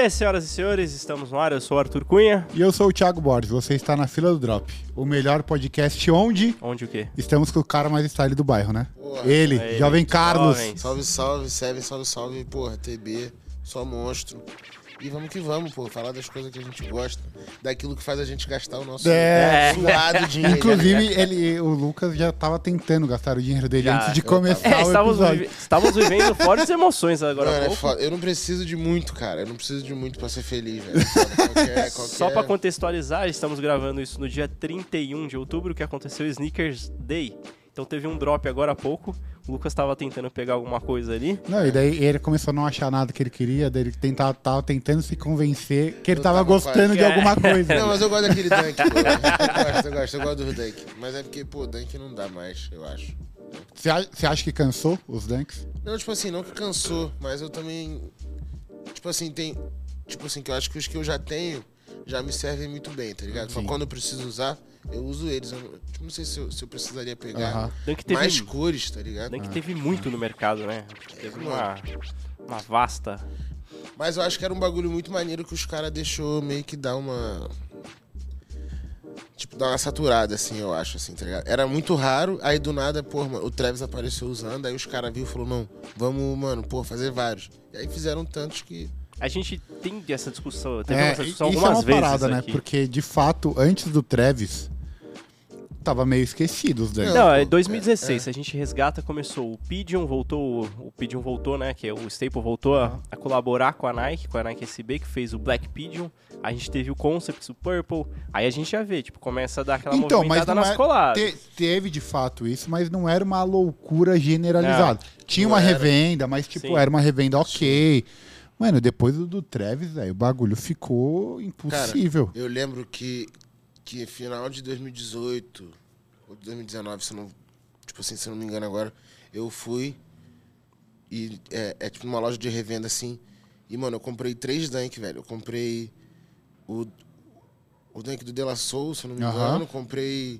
Aê, senhoras e senhores, estamos no ar, eu sou o Arthur Cunha. E eu sou o Thiago Borges, você está na fila do Drop, o melhor podcast onde... Onde o quê? Estamos com o cara mais style do bairro, né? Porra. Ele, Aí, Jovem Carlos. jovens. Salve, salve, Seven, salve, salve, porra, TB, só monstro. E vamos que vamos, pô, falar das coisas que a gente gosta, daquilo que faz a gente gastar o nosso suado dinheiro. Inclusive, o Lucas já estava tentando gastar o dinheiro dele Já, antes de eu começar o episódio. Estávamos vivendo fortes emoções agora há Mano, pouco. eu não preciso de muito, cara, eu não preciso de muito pra ser feliz, velho. Só pra contextualizar, estamos gravando isso no dia 31 de outubro, que aconteceu o Sneakers Day. Então teve um drop agora há pouco. O Lucas tava tentando pegar alguma coisa ali. Não, e daí ele começou a não achar nada que ele queria, daí ele tava tentando se convencer que ele tava gostando de alguma coisa. Não, mas eu gosto daquele Dunk, pô. Eu gosto do Dunk. Mas é porque, pô, Dunk não dá mais, eu acho. Você acha que cansou os Dunks? Não, tipo assim, não que cansou, mas eu também... Tipo assim, tem... Tipo assim, que eu acho que os que eu já tenho já me servem muito bem, tá ligado? Só quando eu preciso usar, eu uso eles. Eu não sei se eu precisaria pegar Dunk teve, mais cores, tá ligado? Dunk teve muito no mercado, né? Teve uma vasta... Mas eu acho que era um bagulho muito maneiro que os caras deixou meio que dar uma... Tipo, dar uma saturada, assim, eu acho, assim, tá ligado? Era muito raro, aí do nada, pô, mano, o Travis apareceu usando, aí os caras viram e falaram, não, vamos, mano, pô, fazer vários. E aí fizeram tantos que... A gente tem essa discussão, teve essa discussão isso algumas é uma vezes parada, né? aqui. Porque, de fato, antes do Travis, tava meio esquecido os Dunks. Não, é 2016, se a gente resgata, começou o Pigeon voltou, né, que é o Staple voltou a colaborar com a Nike SB, que fez o Black Pigeon, a gente teve o Concepts, o Purple, aí a gente já vê, tipo, começa a dar aquela movimentada nas coladas. Teve de fato isso, mas não era uma loucura generalizada. Tinha uma revenda, mas tipo, Sim. era uma revenda ok. Mano, depois do Travis, velho, o bagulho ficou impossível. Cara, eu lembro que final de 2018 ou 2019, se eu não me engano agora, eu fui e tipo numa loja de revenda assim, e mano, eu comprei 3 Dunk, velho. Eu comprei o Dunk do De La Soul, se eu não me engano, comprei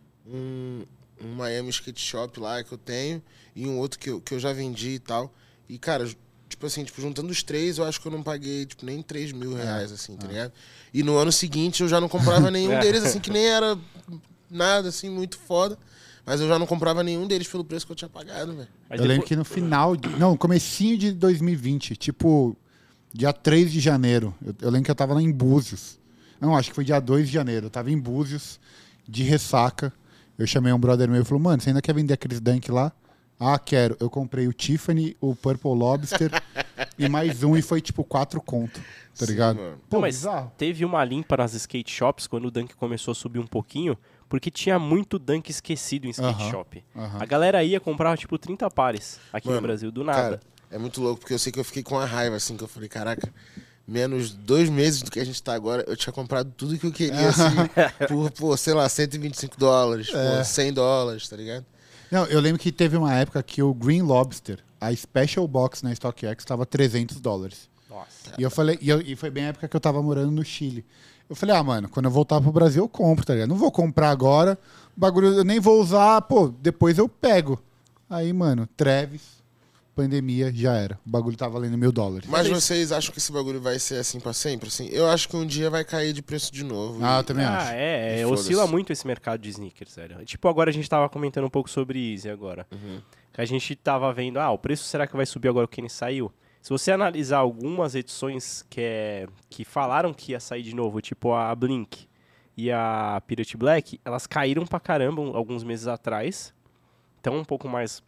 um Miami Skate Shop lá que eu tenho e um outro que eu já vendi e tal. E cara, juntando os 3, eu acho que eu não paguei, nem 3 mil reais, assim, tá ligado? E no ano seguinte eu já não comprava nenhum deles, assim, que nem era nada, assim, muito foda. Mas eu já não comprava nenhum deles pelo preço que eu tinha pagado, velho. Eu lembro que no final, comecinho de 2020, tipo, dia 3 de janeiro, eu lembro que eu tava lá em Búzios. Não, acho que foi dia 2 de janeiro, eu tava em Búzios, de ressaca. Eu chamei um brother meu e falou, mano, você ainda quer vender aqueles Dunk lá? Ah, quero. Eu comprei o Tiffany, o Purple Lobster e mais um e foi tipo 4 conto, tá ligado? Mano. Pô, Não, mas bizarro. teve uma limpa nas skate shops quando o Dunk começou a subir um pouquinho, porque tinha muito Dunk esquecido em skate shop. A galera ia comprar tipo 30 pares aqui no Brasil, do nada. Cara, é muito louco, porque eu sei que eu fiquei com a raiva, assim, que eu falei, caraca, menos 2 meses do que a gente tá agora, eu tinha comprado tudo que eu queria, assim, por, pô, sei lá, $125, pô, $100, tá ligado? Não, eu lembro que teve uma época que o Green Lobster, a Special Box na StockX, estava $300. Nossa. E eu falei, e foi bem a época que eu tava morando no Chile. Eu falei, mano, quando eu voltar pro Brasil eu compro, tá ligado? Não vou comprar agora, o bagulho eu nem vou usar, pô, depois eu pego. Aí, mano, Travis, pandemia, já era. O bagulho tava valendo $1.000. Mas vocês acham que esse bagulho vai ser assim pra sempre? Assim, eu acho que um dia vai cair de preço de novo. Eu também acho. E oscila foda-se. muito esse mercado de sneakers, sério. Tipo, agora a gente tava comentando um pouco sobre Easy agora. Que a gente tava vendo, o preço será que vai subir agora que ele saiu? Se você analisar algumas edições que falaram que ia sair de novo, tipo a Blink e a Pirate Black, elas caíram pra caramba alguns meses atrás. Então um pouco mais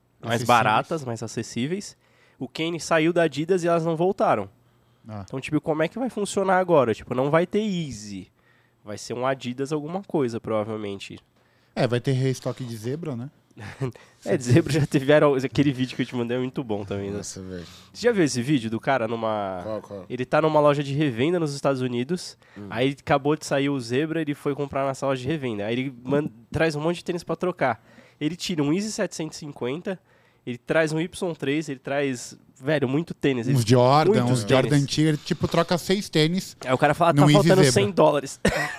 baratas, mais acessíveis. O Kane saiu da Adidas e elas não voltaram. Então, tipo, como é que vai funcionar agora? Tipo, não vai ter Easy. Vai ser um Adidas alguma coisa, provavelmente. Vai ter restock de zebra, né? De zebra já tiveram... Aquele vídeo que eu te mandei é muito bom também, né? Nossa, velho. Você já viu esse vídeo do cara numa... Qual? Ele tá numa loja de revenda nos Estados Unidos, aí acabou de sair o Zebra, ele foi comprar nessa loja de revenda. Aí ele traz um monte de tênis pra trocar. Ele tira um Easy 750, ele traz um Y3, ele traz... Velho, muito tênis. Uns Jordan tênis. antigos, ele tipo troca 6 tênis. Aí o cara fala, tá no Easy faltando Zebra. $100.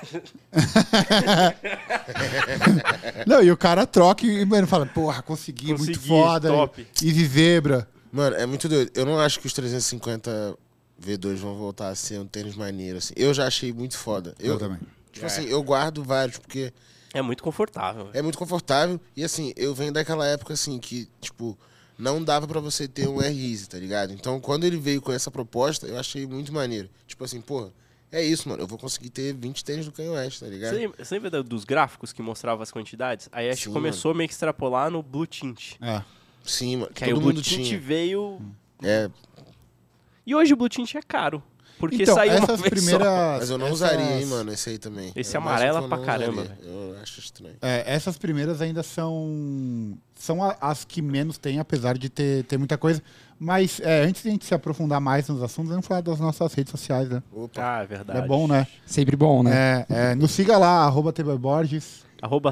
Não, e o cara troca e, mano, fala, porra, consegui, muito foda. top. Easy Zebra. Mano, é muito doido. Eu não acho que os 350 V2 vão voltar a ser um tênis maneiro, assim. Eu já achei muito foda. Eu também. Tipo assim, eu guardo vários, porque É muito confortável. é muito confortável. E assim, eu venho daquela época, assim, que, tipo, não dava pra você ter um R-Easy, tá ligado? Então, quando ele veio com essa proposta, eu achei muito maneiro. Tipo assim, porra, é isso, mano. Eu vou conseguir ter 20 tênis do Kanye West, tá ligado? Você lembra dos gráficos que mostravam as quantidades? Aí acho que Sim, começou meio que extrapolar no Blue Tint. É. Sim, mano. Que aí o Todo Blue mundo Tint tinha. veio... É, E hoje o Blue Tint é caro. Porque Então, saiu uma essas vez primeiras... mas eu não essas- usaria, hein, mano, esse aí também. Esse É mais amarela um que eu pra não caramba, usaria. Eu acho estranho. Essas primeiras ainda são as que menos tem, apesar de ter muita coisa. Mas antes de a gente se aprofundar mais nos assuntos, vamos falar das nossas redes sociais, né? Opa. Ah, é verdade. É bom, né? Sempre bom, né? Nos siga lá, @TBBorges.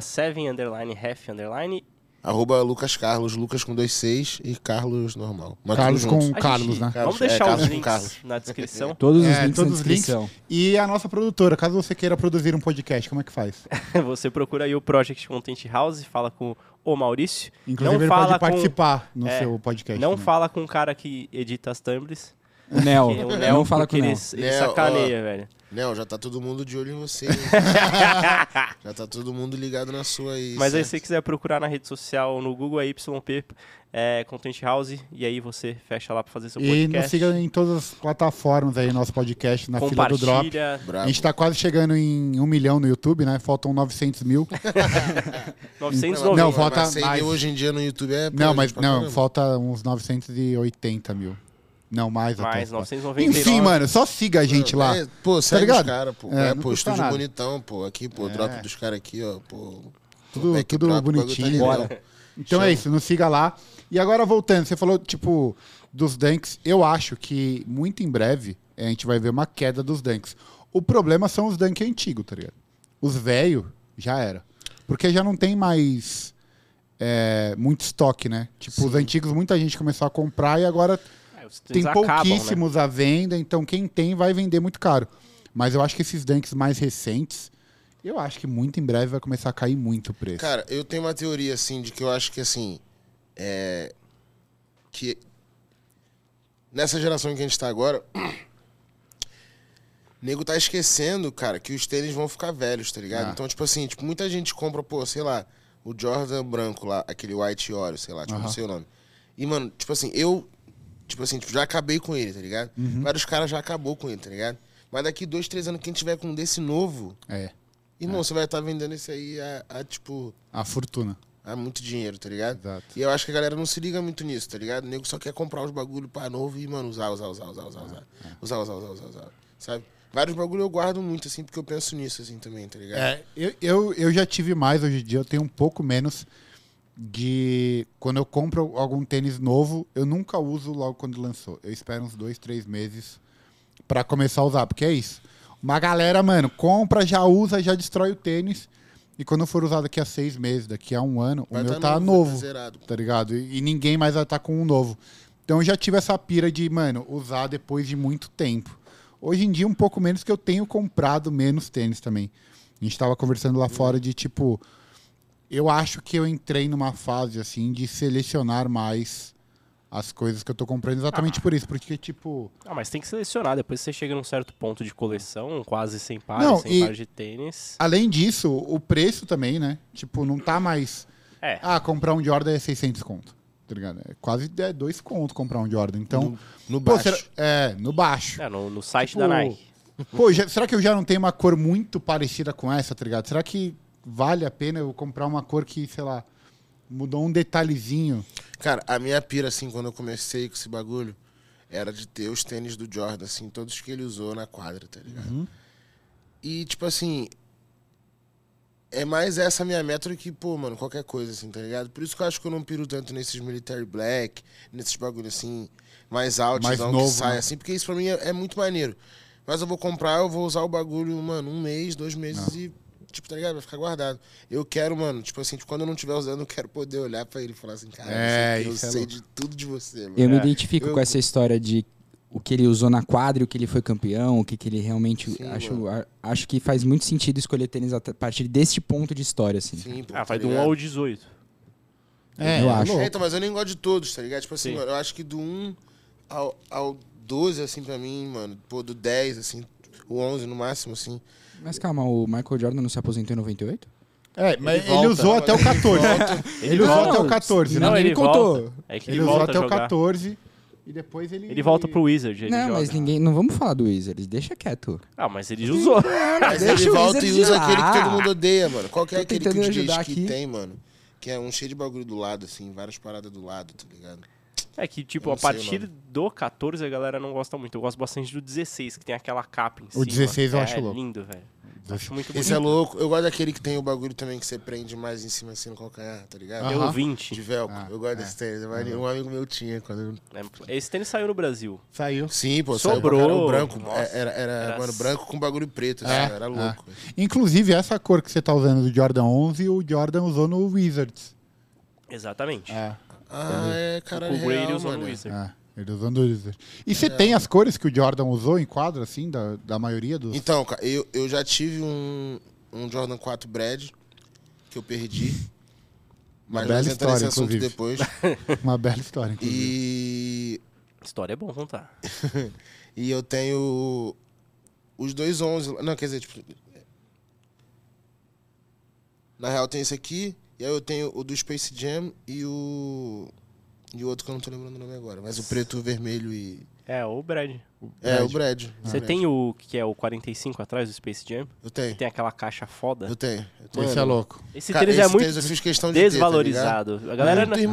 @7_ref_. @, Lucas Carlos, Lucas com 2 Cs e Carlos normal. Mas Carlos tudo junto. com Carlos, né? Carlos, Vamos deixar Carlos os com links Carlos. na descrição. Todos os links Todos na os links. descrição. E a nossa produtora, caso você queira produzir um podcast, como é que faz? Você procura aí o Project Content House, fala com o Maurício. Inclusive, Não ele fala pode com- participar no É, seu podcast. Não também. fala com o cara que edita as thumbs. O Nel. que o Nel, Não fala com porque o ele, Nel. ele Nel, sacaneia, velho. Não, já tá todo mundo de olho em você. hein? Já tá todo mundo ligado na sua aí. Mas aí, certo? se você quiser procurar na rede social, no Google, é YP Content House, e aí você fecha lá pra fazer seu E podcast. nos siga em todas as plataformas aí, nosso podcast, na fila do Drop. Compartilha. Bravo. A gente tá quase chegando em 1 milhão no YouTube, né? Faltam 900 mil. 990. Não, falta mas 100 mais. mil hoje em dia no YouTube é... Não, mas pra não, caramba. falta uns 980 mil. Não, mais Mais até. 999. Enfim, mano, só siga a gente lá. Pô, segue ligado? os caras, pô. Não Pô, custa estúdio nada. bonitão, pô. Aqui, pô, drop dos caras aqui, ó. Pô, Tudo, backdrop, tudo o bagulho tá bonitinho. legal. Bora. Então Chama. é isso, nos siga lá. E agora voltando, você falou, tipo, dos dunks. Eu acho que muito em breve a gente vai ver uma queda dos dunks. O problema são os dunks antigos, tá ligado? Os velhos, já era. Porque já não tem mais muito estoque, né? Tipo, os antigos muita gente começou a comprar e agora Os tem tênis acabam, né? pouquíssimos à venda. Então quem tem vai vender muito caro. Mas eu acho que esses dunks mais recentes, eu acho que muito em breve vai começar a cair muito o preço. Cara, eu tenho uma teoria, assim, de que eu acho que, assim, que nessa geração que a gente tá agora, nego tá esquecendo, cara, que os tênis vão ficar velhos, tá ligado? Ah. Então, tipo assim, muita gente compra, pô, sei lá, o Jordan branco lá, aquele White Oreo, sei lá, tipo, não sei o nome. E, mano, tipo assim, já acabei com ele, tá ligado? Vários caras já acabou com ele, tá ligado? Mas daqui 2, 3 anos, quem tiver com um desse novo, irmão, você vai estar vendendo esse aí tipo... A fortuna. há muito dinheiro, tá ligado? Exato. E eu acho que a galera não se liga muito nisso, tá ligado? O nego só quer comprar os bagulho pra novo e, mano, usar. Sabe? Vários bagulho eu guardo muito, assim, porque eu penso nisso, assim, também, tá ligado? Eu já tive mais, hoje em dia eu tenho um pouco menos de... Quando eu compro algum tênis novo, eu nunca uso logo quando lançou. Eu espero uns 2, 3 meses pra começar a usar, porque é isso. Uma galera, mano, compra, já usa, já destrói o tênis. E quando for usar daqui a 6 meses, daqui a 1 ano, Vai o meu tá tá novo, vai novo, tá zerado. tá ligado? E ninguém mais vai estar com um novo. Então eu já tive essa pira de, mano, usar depois de muito tempo. Hoje em dia, um pouco menos, que eu tenho comprado menos tênis também. A gente tava conversando lá fora de, tipo... Eu acho que eu entrei numa fase, assim, de selecionar mais as coisas que eu tô comprando exatamente por isso. Porque, tipo... Ah, mas tem que selecionar. Depois você chega num certo ponto de coleção, quase 100 pares, Não, 100 e- pares de tênis. Além disso, o preço também, né? Tipo, não tá mais... É. Comprar um Jordan é 600 conto. Tá ligado? É quase 2 conto comprar um Jordan. Então... No pô, baixo. no baixo. No site Tipo, da Nike. Pô, será que eu já não tenho uma cor muito parecida com essa, tá ligado? Será que vale a pena eu comprar uma cor que, sei lá, mudou um detalhezinho? Cara, a minha pira, assim, quando eu comecei com esse bagulho, era de ter os tênis do Jordan, assim, todos que ele usou na quadra, tá ligado? E, tipo assim, é mais essa minha meta do que, pô, mano, qualquer coisa, assim, tá ligado? Por isso que eu acho que eu não piro tanto nesses Military Black, nesses bagulho, assim, mais altos, Mais que novo, sai, né? assim, porque isso pra mim é muito maneiro. Mas eu vou comprar, eu vou usar o bagulho, mano, 1 mês, 2 meses e, tipo, tá ligado? Vai ficar guardado. Eu quero, mano, tipo assim, quando eu não estiver usando, eu quero poder olhar pra ele e falar assim, cara, eu isso é sei louco. de tudo de você, mano. Eu me identifico Eu- com essa história de o que ele usou na quadra, o que ele foi campeão, o que ele realmente... Sim, acho que faz muito sentido escolher tênis a partir desse ponto de história, assim. Sim, pô, Ah, vai tá do 1 ligado? ao 18. Eu acho. louco. Então, mas eu nem gosto de todos, tá ligado? Tipo assim, Sim. mano, eu acho que do 1 ao 12, assim, pra mim, mano. Pô, do 10, assim, o 11 no máximo, assim. Mas calma, o Michael Jordan não se aposentou em 98? Mas ele volta, usou até o 14. Ele usou até o 14, Não, né? ele Ninguém contou. volta. É que Ele ele usou volta até a o jogar. 14 e depois ele... Ele volta pro Wizard, ele Não, joga. mas ninguém. Não vamos falar do Wizards, deixa quieto. Ah, mas ele usou. Mas deixa ele o volta e Wizards usa de aquele que lá. todo mundo odeia, mano. Qual que é Tô aquele que o tentando DJ ajudar Ski aqui. tem, mano? Que é um cheio de bagulho do lado, assim, várias paradas do lado, tá ligado? É que, tipo, Eu a não sei o partir nome. do 14 a galera não gosta muito. Eu gosto bastante do 16, que tem aquela capa em cima. 16 eu acho louco. É lindo, velho. Acho muito Esse é bonito. louco. Eu gosto daquele que tem o bagulho também que você prende mais em cima, assim, no calcanhar, tá ligado? Tem o Aham. 20. De velcro. Eu gosto desse tênis. Um amigo meu tinha quando... Esse tênis saiu no Brasil. Saiu. Sim, pô, Sobrou. saiu pra cara, o branco. Nossa. Era mano, branco com bagulho preto, assim, era louco. velho. Inclusive, essa cor que você tá usando do Jordan 11, o Jordan usou no Wizards. Exatamente. É, Caralho, O Gray ele real, usou no mano. Wizard. ele usou no Wizards. E você tem as cores que o Jordan usou em quadro, assim, da maioria dos... Então, cara, eu já tive um Jordan 4 Brad que eu perdi. Mas bela nós entramos nesse história, assunto inclusive. depois. Uma bela história, inclusive. E História é bom contar. E eu tenho os dois 11. Não, quer dizer, tipo... Na real tem esse aqui, e aí eu tenho o do Space Jam e o outro que eu não tô lembrando o nome agora. Mas o preto, o vermelho e... É, o Brad. É, o Brad. Você tem o que é o 45 atrás do Space Jam? Eu tenho. Tem aquela caixa foda. Eu tenho. Esse é louco. Esse Cara, tênis é esse muito tênis eu fiz questão de ter, tá desvalorizado. A galera Muito,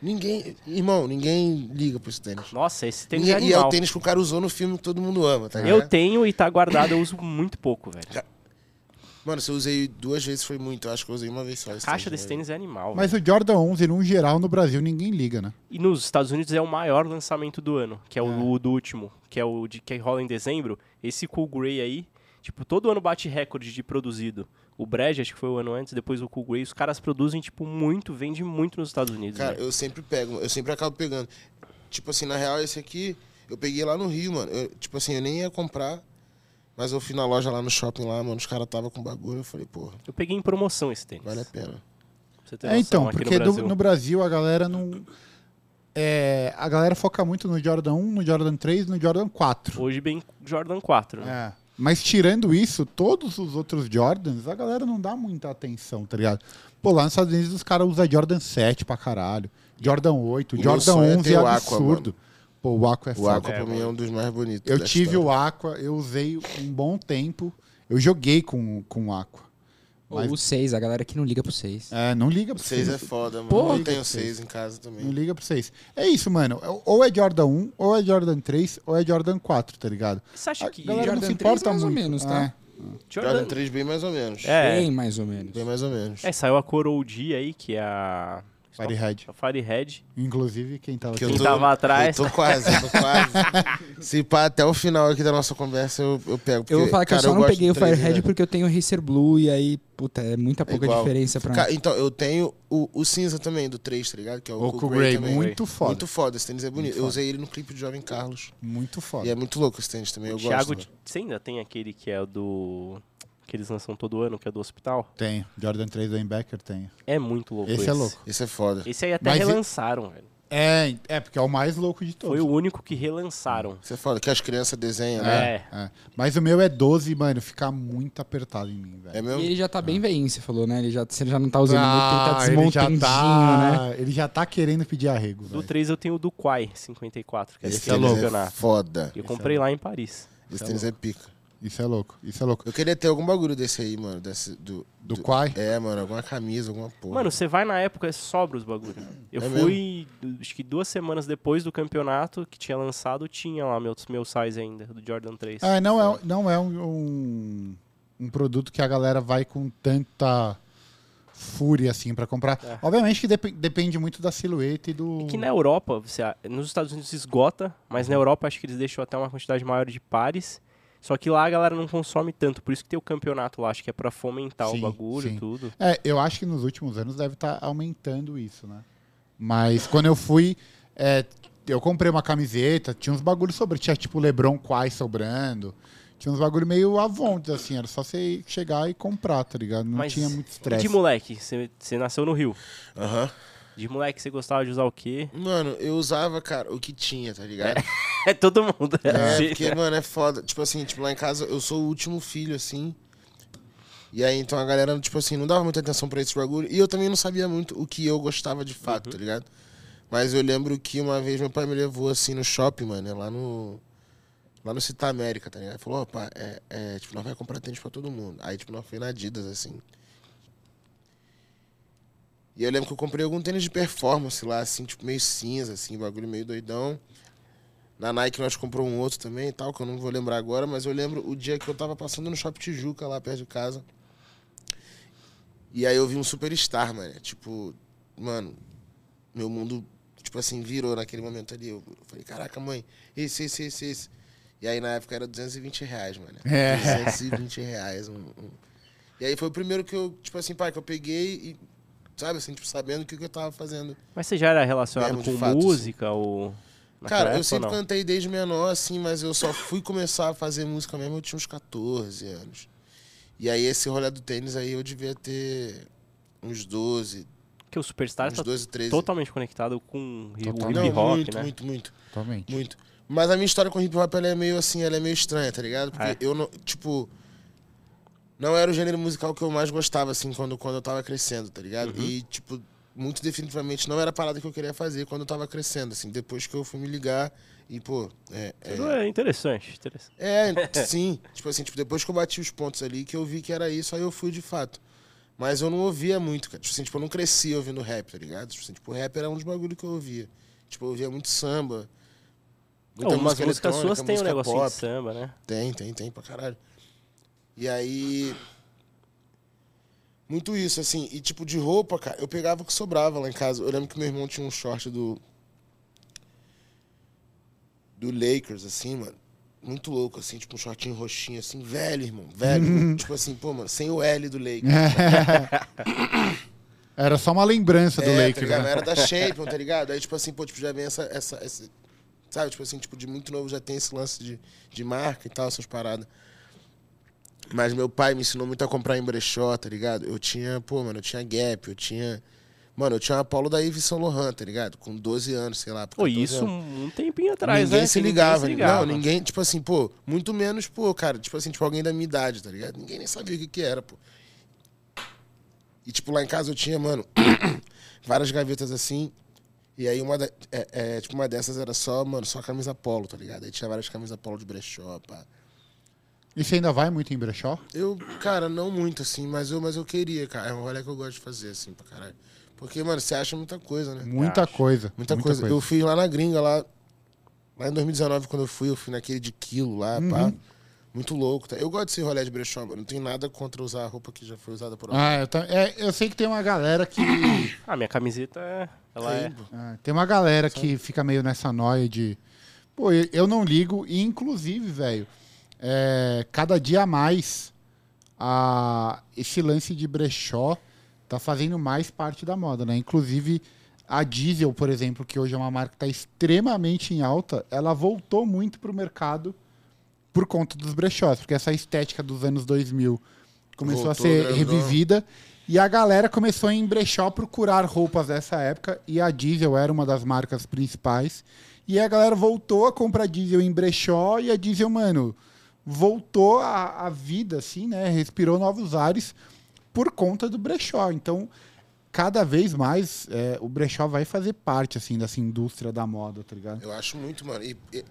ninguém liga pra esse tênis. Nossa, esse tênis Ninguém, é e é o animal. tênis que o cara usou no filme que todo mundo ama, tá ligado? Eu tenho e tá guardado, eu uso muito pouco, velho. Mano, se eu usei 2 vezes foi muito. Eu acho que eu usei uma vez só. A caixa desse tênis é animal. Mas o Jordan 11, no geral, no Brasil, ninguém liga, né? E nos Estados Unidos é o maior lançamento do ano, que é o do último, que é o de que rola em dezembro. Esse Cool Grey aí, tipo, todo ano bate recorde de produzido. O Brad, acho que foi o ano antes, depois o Cool Grey, os caras produzem, tipo, muito, vende muito nos Estados Unidos. Cara, velho. eu sempre pego, eu sempre acabo pegando. Tipo assim, na real, esse aqui, eu peguei lá no Rio, mano. Tipo assim, eu nem ia comprar, mas eu fui na loja lá no shopping lá, mano, os caras tava com bagulho, eu falei, porra, Eu peguei em promoção esse tênis. vale a pena. Pra você ter noção, Então, aqui porque no Brasil. no Brasil a galera não... a galera foca muito no Jordan 1, no Jordan 3 e no Jordan 4. Hoje bem Jordan 4, né? Mas tirando isso, todos os outros Jordans, a galera não dá muita atenção, tá ligado? Pô, lá nos Estados Unidos os caras usam Jordan 7 pra caralho, Jordan 8, O meu Jordan sonho é 11 ter é o Aqua, absurdo. Pô, o Aqua é O foda. Aqua pra mim é um dos mais bonitos. Eu da tive história. o Aqua, eu usei um bom tempo, eu joguei com o Aqua. Mas- O 6, a galera que não liga pro 6. Não liga pro 6 é 6. foda, mano. Pô, eu tenho seis. 6 em casa também. Não liga pro 6. É isso, mano. Ou é Jordan 1, ou é Jordan 3, ou é Jordan 4, tá ligado? Você acha A que galera não Jordan se 3 importa mais ou muito. menos, tá? Jordan 3 bem mais ou menos. Bem mais ou menos. Bem mais ou menos. saiu a cor OG aí, que é a... Firehead. A Firehead. Inclusive, quem tava Que aqui. Quem tava atrás. Eu tô quase. Se pá, até o final aqui da nossa conversa eu pego. Porque, Eu vou falar que cara, eu só não gosto peguei do o 3D, Firehead né? porque eu tenho o Racer Blue e aí, puta, é muita pouca igual. diferença pra... Cara, então, eu tenho o cinza também, do 3, tá ligado? Que é O Cool Cool Grey, também. muito foda. Muito foda, esse tênis é bonito. Muito Eu foda. usei ele no clipe do Jovem Carlos. Muito foda. E é muito louco esse tênis também, eu Thiago, gosto. você ainda tem aquele que é o do... Que eles lançam todo ano, que é do hospital? Tenho. Jordan 3 do Becker tenho. É muito louco Esse é louco. Esse é foda. Esse aí até Mas relançaram, velho. Porque é o mais louco de todos. Foi o único que relançaram. Esse é foda, que as crianças desenham, né? Mas o meu é 12, mano, fica muito apertado em mim, velho. É mesmo? E ele já tá bem veinho, você falou, né? Você já não tá usando muito, ele tá ele já desmontandinho, né? Ele já tá querendo pedir arrego, Do velho. 3 eu tenho o do Quai 54, que é Esse esse é tênis louco. é campeonato. foda. Eu comprei lá em Paris. Esse tênis é pica. Isso é louco, isso é louco. Eu queria ter algum bagulho desse aí, mano. Do Quai? É, mano, alguma camisa, alguma porra. Mano, você vai na época, sobra os bagulho. Eu É fui, acho que 2 semanas depois do campeonato que tinha lançado, tinha lá meu size ainda, do Jordan 3. Não é um produto que a galera vai com tanta fúria assim pra comprar. Obviamente que depende muito da silhueta e do... É que na Europa, nos Estados Unidos esgota, mas na Europa acho que eles deixam até uma quantidade maior de pares. Só que lá a galera não consome tanto, por isso que tem o campeonato lá, acho que é pra fomentar o Sim, bagulho sim. e tudo. Eu acho que nos últimos anos deve estar aumentando isso, né? Mas quando eu fui, eu comprei uma camiseta, tinha uns bagulhos sobrando, tinha tipo LeBron Quai sobrando, tinha uns bagulho meio avontes, assim, era só você chegar e comprar, tá ligado? Não Mas tinha muito e estresse. de moleque, você nasceu no Rio. Aham. De moleque você gostava de usar o quê? Mano, eu usava, cara, o que tinha, tá ligado? É todo mundo. É, porque, mano, é foda. Tipo assim, tipo, lá em casa eu sou o último filho, assim. E aí, então a galera, tipo assim, não dava muita atenção pra esse bagulho. E eu também não sabia muito o que eu gostava de fato, tá ligado? Mas eu lembro que uma vez meu pai me levou, assim, no shopping, mano, lá no Cita América, tá ligado? Ele falou, ó, pá, tipo, nós vai comprar tênis pra todo mundo. Aí, tipo, nós foi na Adidas, assim. E eu lembro que eu comprei algum tênis de performance lá, assim, tipo, meio cinza, assim, bagulho meio doidão. Na Nike nós compramos um outro também e tal, que eu não vou lembrar agora, mas eu lembro o dia que eu tava passando no Shopping Tijuca, lá perto de casa. E aí eu vi um Superstar, mano. Tipo, mano, meu mundo, tipo assim, virou naquele momento ali. Eu falei, caraca, mãe, esse. E aí na época era R$220, mano. R$220. E aí foi o primeiro que eu, tipo assim, pai, que eu peguei e, sabe, assim, tipo, sabendo o que eu tava fazendo. Mas você já era relacionado Mesmo, de com fato, música ou... Cara, eu época, sempre ou não? cantei desde menor, assim, mas eu só fui começar a fazer música mesmo, eu tinha uns 14 anos. E aí esse rolê do tênis aí eu devia ter uns 12, Porque o Superstar uns tá 12, 13. totalmente conectado com o hip Totalmente. Não, hop, né? muito. Totalmente. Muito. Mas a minha história com hip hop, ela é meio assim, ela é meio estranha, tá ligado? Porque É. eu não, tipo, não era o gênero musical que eu mais gostava, assim, quando eu tava crescendo, tá ligado? E, tipo, muito definitivamente não era a parada que eu queria fazer quando eu tava crescendo, assim, depois que eu fui me ligar e, pô, Tudo é interessante. sim, tipo assim, tipo, depois que eu bati os pontos ali, que eu vi que era isso, aí eu fui de fato. Mas eu não ouvia muito, cara. Tipo assim, tipo, eu não cresci ouvindo rap, tá ligado? Tipo assim, tipo, o rap era um dos bagulhos que eu ouvia. Tipo, eu ouvia muito samba. Muita Umas músicas eletrônica, suas têm um música negocinho pop. de samba, né? Tem pra caralho. E aí... Muito isso, assim. E tipo, de roupa, cara, eu pegava o que sobrava lá em casa. Eu lembro que meu irmão tinha um short do Lakers, assim, mano. Muito louco, assim, tipo um shortinho roxinho, assim, velho, irmão. Velho. Tipo assim, pô, mano, sem o L do Lakers. Era só uma lembrança do Tá Lakers, ligado? né? Era da Champion, tá ligado? Aí, tipo assim, pô, tipo, já vem essa... Sabe, tipo assim, tipo, de muito novo já tem esse lance de marca e tal, essas paradas. Mas meu pai me ensinou muito a comprar em brechó, tá ligado? Eu tinha Gap, eu tinha uma Polo da Yves Saint Laurent, tá ligado? Com 12 anos, sei lá. Pô, 14 isso anos. um tempinho atrás, Ninguém né? se Que ligava. ligava. Não, ninguém, tipo assim, pô, muito menos, pô, cara, tipo assim, tipo alguém da minha idade, tá ligado? Ninguém nem sabia o que era, pô. E, tipo, lá em casa eu tinha, mano, várias gavetas assim. E aí tipo, uma dessas era só, mano, só camisa polo, tá ligado? Aí tinha várias camisas polo de brechó, pá. E você ainda vai muito em brechó? Eu, cara, não muito, assim, mas eu queria, cara. É um rolê que eu gosto de fazer, assim, pra caralho. Porque, mano, você acha muita coisa, né? Muita Acho. coisa. Muita coisa. Eu fui lá na gringa, lá em 2019, quando eu fui naquele de quilo lá, pá. Muito louco, tá? Eu gosto desse rolê de brechó, mano. Não tenho nada contra usar a roupa que já foi usada por alguém. Eu sei que tem uma galera que... Ah, minha camiseta, ela é... tem uma galera que fica meio nessa noia de... Pô, eu não ligo. E, inclusive, velho, cada dia a mais esse lance de brechó tá fazendo mais parte da moda, né? Inclusive, a Diesel, por exemplo, que hoje é uma marca que tá extremamente em alta, ela voltou muito pro mercado por conta dos brechós, porque essa estética dos anos 2000 começou Voltou a ser grandão. revivida e a galera começou a ir em brechó procurar roupas dessa época e a Diesel era uma das marcas principais e a galera voltou a comprar Diesel em brechó e a Diesel, mano, voltou à vida, assim, né? Respirou novos ares por conta do brechó. Então, cada vez mais o brechó vai fazer parte, assim, dessa indústria da moda, tá ligado? Eu acho muito, mano.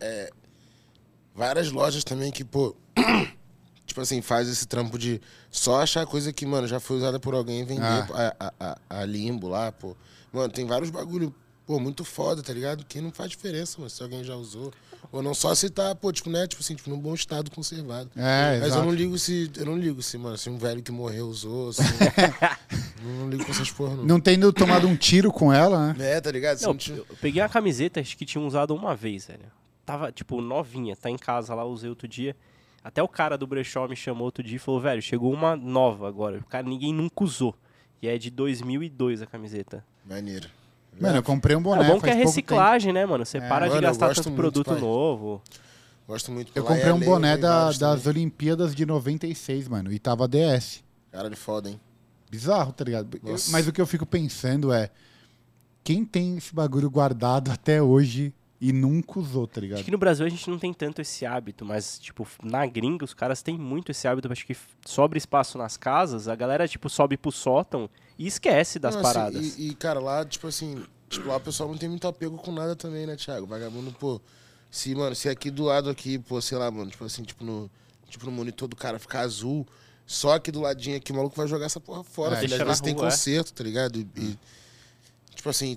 Várias lojas também que, pô, tipo assim, faz esse trampo de só achar coisa que, mano, já foi usada por alguém e vender a limbo lá, pô. Mano, tem vários bagulho, pô, muito foda, tá ligado? Que não faz diferença, mano, se alguém já usou. Ou não só se tá, pô, tipo, né, tipo assim, tipo, num bom estado conservado. Mas exato. eu não ligo se, mano, se um velho que morreu usou, assim. não ligo com essas porra, não. Não tendo tomado um tiro com ela, né? Tá ligado? Não, eu peguei a camiseta, acho que tinha usado uma vez, velho. Tava, tipo, novinha, tá em casa lá, usei outro dia. Até o cara do brechó me chamou outro dia e falou, velho, chegou uma nova agora. O cara, ninguém nunca usou. E é de 2002 a camiseta. Maneiro. Mano, eu comprei um boné. É bom que é faz pouco reciclagem, né, mano? Você para de Mano, eu gastar gosto tanto muito, produto pai. novo. Gosto muito. Eu Lá em comprei um LA, boné tem vários das também. Olimpíadas de 96, mano. E tava DS. Cara de foda, hein? Bizarro, tá ligado? Nossa. Mas o que eu fico pensando é... Quem tem esse bagulho guardado até hoje e nunca usou, tá ligado? Acho que no Brasil a gente não tem tanto esse hábito, mas, tipo, na gringa os caras têm muito esse hábito. Acho que sobra espaço nas casas, a galera, tipo, sobe pro sótão e esquece das Não, assim, paradas. cara, lá, tipo assim, lá o pessoal não tem muito apego com nada também, né, Thiago? Vagabundo, pô, se aqui do lado aqui, pô, sei lá, mano, tipo assim, no monitor do cara ficar azul, só aqui do ladinho aqui, o maluco vai jogar essa porra fora, filho. deixa Às na vezes tem rua, concerto, tá ligado? E, tipo assim,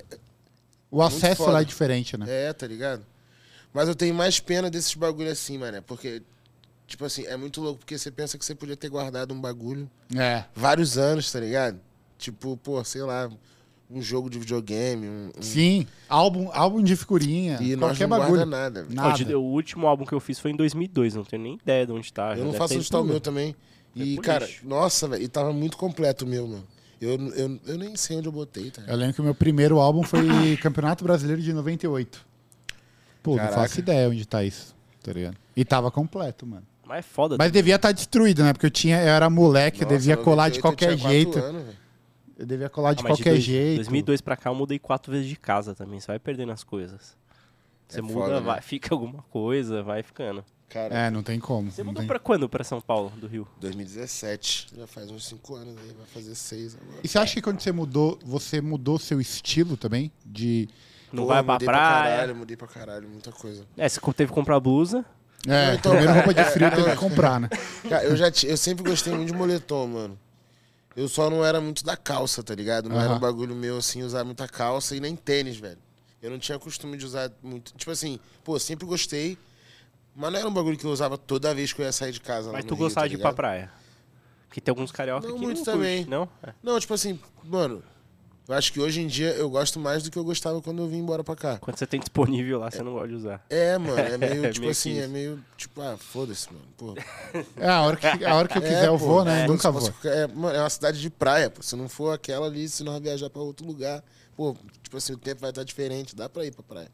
O acesso foda. lá é diferente, né? tá ligado? Mas eu tenho mais pena desses bagulho assim, mano, porque, tipo assim, é muito louco, porque você pensa que você podia ter guardado um bagulho É. vários anos, tá ligado? Tipo, pô, sei lá, um jogo de videogame, Sim, álbum de figurinha, E nós qualquer não bagulho. guarda nada. Ó, Nada. o último álbum que eu fiz foi em 2002, não tenho nem ideia de onde tá. Eu já não deve faço ter onde tá o ido meu pro- também. E, pro cara, lixo. nossa, velho, e tava muito completo o meu, mano. Eu nem sei onde eu botei, tá? Eu lembro que o meu primeiro álbum foi Campeonato Brasileiro de 98. Pô, Caraca. não faço ideia onde tá isso, tá ligado? E tava completo, mano. Mas é foda. Mas devia estar destruído, né? Porque eu era moleque, eu Nossa, devia colar de 98 eu qualquer tinha 4 jeito. anos, velho. Eu devia colar de mas qualquer jeito. 2002 pra cá eu mudei 4 vezes de casa também. Você vai perdendo as coisas. Você É muda, foda, né? fica alguma coisa, vai ficando. Cara, É, não tem como. Você não mudou tem... pra quando pra São Paulo, do Rio? 2017. Já faz uns 5 anos aí, vai fazer 6 agora. E você acha que quando você mudou seu estilo também? De. Não Pô, vai pra mudei praia? Mudei pra caralho, muita coisa. Você teve que comprar blusa. É, Então, primeiro cara, roupa de frio teve que comprar, né? Cara, eu sempre gostei muito de moletom, mano. Eu só não era muito da calça, tá ligado? Não era Aham. um bagulho meu, assim, usar muita calça e nem tênis, velho. Eu não tinha costume de usar muito. Tipo assim, pô, sempre gostei, mas não era um bagulho que eu usava toda vez que eu ia sair de casa. lá Mas no tu Rio, gostava tá de ir pra ligado? praia. Porque tem alguns carioca Não que muito não também. curte, não? É. Não, tipo assim, mano, eu acho que hoje em dia eu gosto mais do que eu gostava quando eu vim embora pra cá. Quando você tem disponível lá, você não gosta de usar. É, mano, é meio, É tipo meio assim, que é isso. meio, tipo, foda-se, mano. Pô. É, a hora que eu quiser eu pô, vou, né? quando Nunca você vou. possa- mano, é uma cidade de praia, pô. Se não for aquela ali, se nós viajar pra outro lugar, pô, tipo assim, o tempo vai estar diferente, dá pra ir pra praia.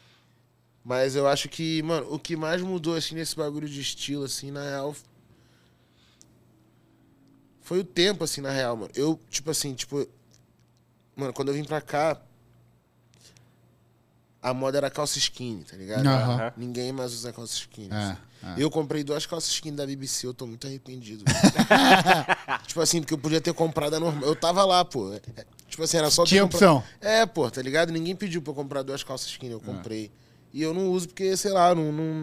Mas eu acho que, mano, o que mais mudou, assim, nesse bagulho de estilo, assim, na real, foi o tempo, assim, na real, mano. Eu, tipo assim, mano, quando eu vim pra cá, a moda era calça skinny, tá ligado? Aham. Ninguém mais usa calça skinny. É, assim. é. Eu comprei 2 calças skinny da BBC, eu tô muito arrependido. Tipo assim, porque eu podia ter comprado a normal. Eu tava lá, pô. Tipo assim, era só... tu Tinha comprar- opção. É, pô, tá ligado? Ninguém pediu pra eu comprar 2 calças skinny, eu comprei. E eu não uso porque, sei lá,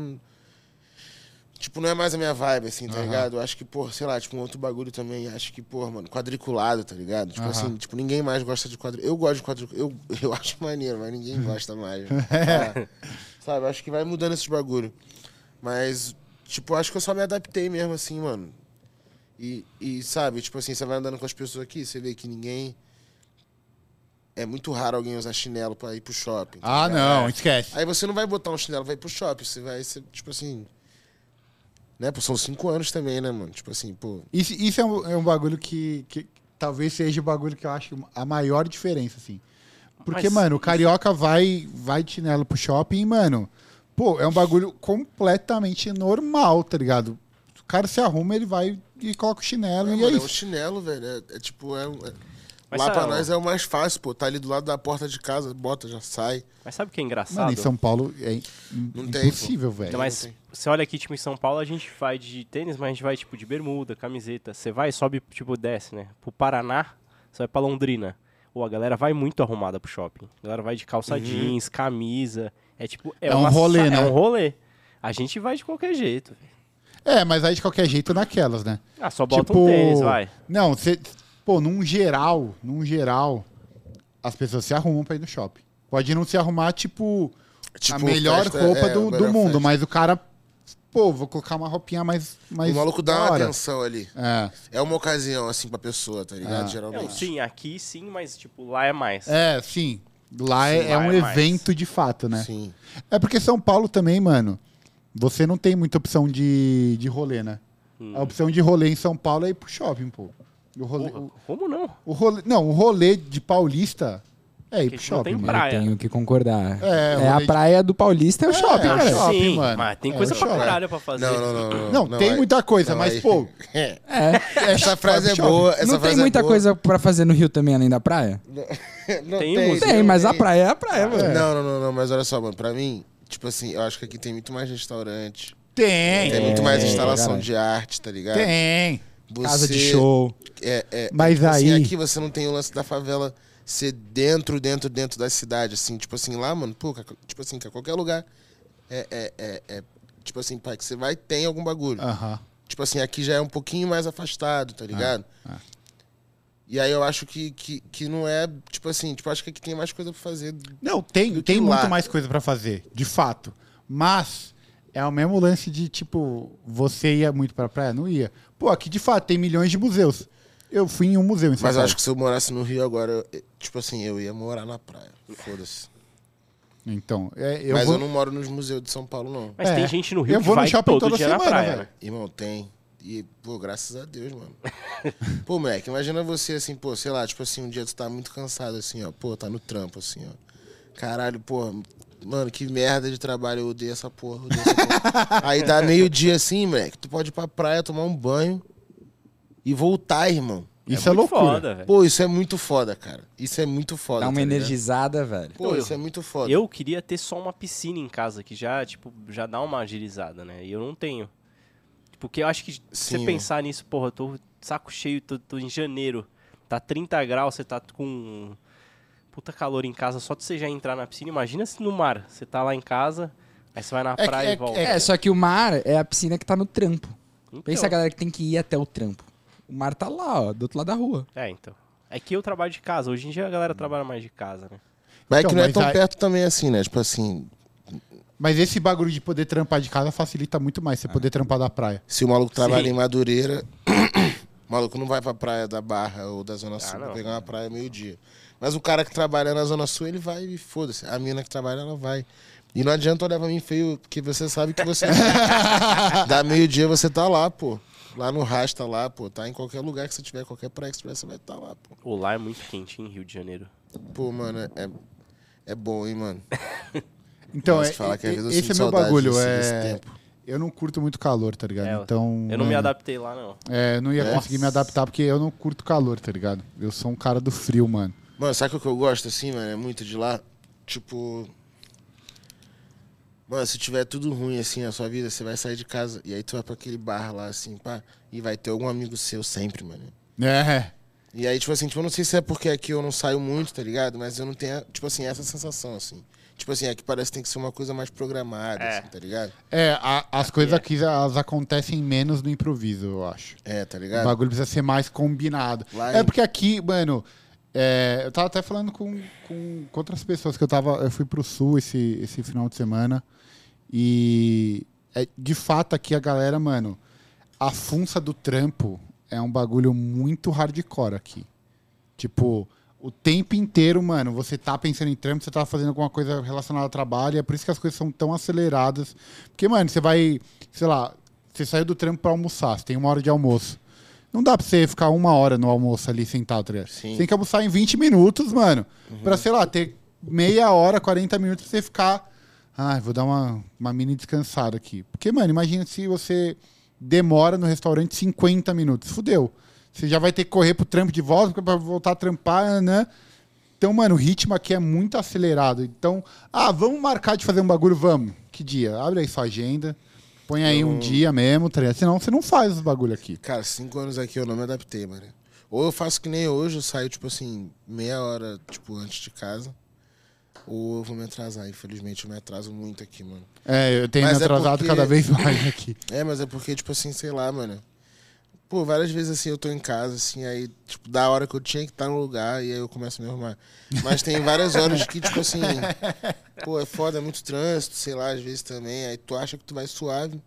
tipo, não é mais a minha vibe, assim, tá ligado? Eu acho que, pô, sei lá, tipo, um outro bagulho também, acho que, pô, mano, quadriculado, tá ligado? Tipo assim, tipo, ninguém mais gosta de quadriculado. Eu gosto de quadriculado, eu acho maneiro, mas ninguém gosta mais. Sabe, acho que vai mudando esses bagulho. Mas, tipo, acho que eu só me adaptei mesmo, assim, mano. E sabe, tipo assim, você vai andando com as pessoas aqui, você vê que ninguém... É muito raro alguém usar chinelo pra ir pro shopping. tá Ah, ligado? não, esquece. Aí você não vai botar um chinelo, vai pro shopping. Você, tipo assim... Né, pô, são 5 anos também, né, mano? Tipo assim, pô... Isso é um bagulho que talvez seja o bagulho que eu acho a maior diferença, assim. Porque, Mas mano, o carioca vai de chinelo pro shopping e, mano, pô, é um bagulho completamente normal, tá ligado? O cara se arruma, ele vai e coloca o chinelo e é mano, é um isso. chinelo, velho. Tipo, Mas lá sabe, pra nós é o mais fácil, pô. Tá ali do lado da porta de casa, bota, já sai. Mas sabe o que é engraçado? Mano, em São Paulo é Não tem, impossível, velho. Não, mas não tem. você olha aqui, tipo, em São Paulo a gente vai de tênis, mas a gente vai, tipo, de bermuda, camiseta. Você vai, sobe, tipo, desce, né? Pro Paraná, você vai pra Londrina. Pô, a galera vai muito arrumada pro shopping. A galera vai de calça jeans, camisa. É tipo... É um rolê, né? É um rolê. A gente vai de qualquer jeito, velho. É, mas aí de qualquer jeito naquelas, né? Ah, só bota um tênis, vai. Não, pô, num geral, as pessoas se arrumam pra ir no shopping. Pode não se arrumar, tipo a melhor festa, roupa a do melhor mundo, festa. mas o cara, pô, vou colocar uma roupinha mais O maluco dá da uma hora. atenção ali. É, É uma ocasião, assim, pra pessoa, tá ligado? Ah. Não, Geralmente. sim, aqui sim, mas, tipo, lá é mais. sim. Lá Sim, é lá um é mais. evento de fato, né? Sim. É porque São Paulo também, mano, você não tem muita opção de rolê, né? A opção de rolê em São Paulo é ir pro shopping, pô. O rolê, Porra, como não? o rolê de paulista É ir Porque pro a gente não tem shopping, mano. praia. Eu tenho que concordar. É, a rolê de- praia do Paulista é o shopping, é o cara. shopping. Sim, mano. mas tem É, coisa o pra shopping. caralho pra fazer. Não, tem aí- muita coisa, não, mas, aí- pô... É. Essa frase é shopping. boa. Essa Não tem frase é muita boa. coisa pra fazer no Rio também, além da praia? Não, Tem museu. Tem, mas a praia é a praia, mano. Não, mas olha só, mano. Pra mim, tipo assim, eu acho que aqui tem muito mais restaurante. Tem, Tem muito mais instalação caralho. de arte, tá ligado? tem. Você- Casa de show. Mas tipo assim, aí- aqui você não tem o lance da favela ser dentro da cidade, assim. Tipo assim, lá, mano, pô, tipo assim, que a qualquer lugar tipo assim, pai, que você vai, tem algum bagulho. Aham. Tipo assim, aqui já é um pouquinho mais afastado, tá ligado? E aí eu acho que não é, tipo assim, tipo, acho que aqui tem mais coisa pra fazer. Não, tem do que muito lá. mais coisa pra fazer, de fato. Mas é o mesmo lance de, tipo, você ia muito pra praia? Não ia. Pô, aqui de fato tem milhões de museus. Eu fui em um museu em São Mas eu Paulo. acho que se eu morasse no Rio agora, tipo assim, eu ia morar na praia. Foda-se. Então, Mas eu não moro nos museus de São Paulo, não. Mas É. tem gente no Rio Eu que vou no vai shopping todo toda dia na semana, praia, velho. né? Irmão, tem. E, pô, graças a Deus, mano. Pô, moleque, imagina você assim, pô, sei lá, tipo assim, um dia tu tá muito cansado, assim, ó. Pô, tá no trampo, assim, ó. Caralho, pô, mano, que merda de trabalho, eu odeio essa porra. Aí dá meio-dia assim, moleque, tu pode ir pra praia, tomar um banho e voltar, irmão. Isso é muito loucura. foda, velho. Pô, isso é muito foda, cara. Isso é muito foda. Dá uma tá ligado? energizada, velho. Pô, isso é muito foda. Eu queria ter só uma piscina em casa, que já, tipo, já dá uma agilizada, né? E eu não tenho. Porque eu acho que se você Sim, pensar nisso, porra, eu tô saco cheio, tô em janeiro, tá 30 graus, você tá com puta calor em casa, só de você já entrar na piscina. Imagina se no mar, você tá lá em casa, aí você vai na que- praia e volta. É, só que o mar é a piscina que tá no trampo. Então, Pensa a galera que tem que ir até o trampo. O mar tá lá, ó, do outro lado da rua. então. É que eu trabalho de casa. Hoje em dia a galera trabalha mais de casa, né? Mas é que Então, não é mas tão aí- perto também assim, né? Tipo assim, Mas esse bagulho de poder trampar de casa facilita muito mais você poder trampar da praia. se o maluco trabalha Sim. em Madureira, o maluco não vai pra praia da Barra ou da Zona Sul pra não. pegar uma praia meio-dia. Mas o cara que trabalha na Zona Sul, ele vai e foda-se. A mina que trabalha, ela vai. E não adianta olhar pra mim feio, porque você sabe que você... Dá meio-dia, você tá lá, pô. Lá no Rasta, lá, pô. Tá em qualquer lugar que você tiver, qualquer praia que você tiver, você vai estar lá, pô. O lá é muito quente em Rio de Janeiro. Pô, mano, é bom, hein, mano. Então, Posso falar que às vezes eu esse sinto é meu saudade bagulho. desse tempo. Eu não curto muito calor, tá ligado? É, Então, Eu não me mano, adaptei lá, não. eu não ia conseguir me adaptar porque eu não curto calor, tá ligado? Eu sou um cara do frio, mano. Mano, sabe o que eu gosto, assim, mano? É muito de lá. Tipo... Mano, se tiver tudo ruim, assim, na sua vida, você vai sair de casa e aí tu vai pra aquele bar lá, assim, pá, e vai ter algum amigo seu sempre, mano. É. E aí, tipo assim, eu não sei se é porque aqui eu não saio muito, tá ligado? Mas eu não tenho, tipo assim, essa sensação, assim. Tipo assim, aqui parece que tem que ser uma coisa mais programada, assim, tá ligado? As coisas aqui elas acontecem menos no improviso, eu acho. É, tá O ligado? bagulho precisa ser mais combinado. Lá É em- porque aqui, mano, eu tava até falando com outras pessoas que eu fui pro sul esse final de semana e de fato aqui a galera, mano, a funça do trampo é um bagulho muito hardcore aqui. Tipo, o tempo inteiro, mano, você tá pensando em trampo, você tá fazendo alguma coisa relacionada ao trabalho, e é por isso que as coisas são tão aceleradas. Porque, mano, você vai, sei lá, você saiu do trampo pra almoçar, você tem 1 hora de almoço. Não dá pra você ficar 1 hora no almoço ali sentado, tá ligado? Sim. Você tem que almoçar em 20 minutos, mano, pra, sei lá, ter meia hora, 40 minutos pra você ficar... vou dar uma mini descansada aqui. Porque, mano, imagina se você demora no restaurante 50 minutos. Fudeu. Você já vai ter que correr pro trampo de volta pra voltar a trampar, né? Então, mano, o ritmo aqui é muito acelerado. Então, vamos marcar de fazer um bagulho? Vamos. Que dia? Abre aí sua agenda. Põe aí um dia mesmo, tá ligado? Senão você não faz os bagulho aqui. Cara, 5 anos aqui eu não me adaptei, mano. Ou eu faço que nem hoje, eu saio, tipo assim, meia hora, tipo, antes de casa. Ou eu vou me atrasar. Infelizmente, eu me atraso muito aqui, mano. Eu tenho me Mas é atrasado porque- cada vez mais aqui. Mas é porque, tipo assim, sei lá, mano. Pô, várias vezes assim eu tô em casa, assim, aí, tipo, da hora que eu tinha que estar no lugar, e aí eu começo a me arrumar. Mas tem várias horas que, tipo assim, pô, é foda, é muito trânsito, sei lá, às vezes também. Aí tu acha que tu vai suave.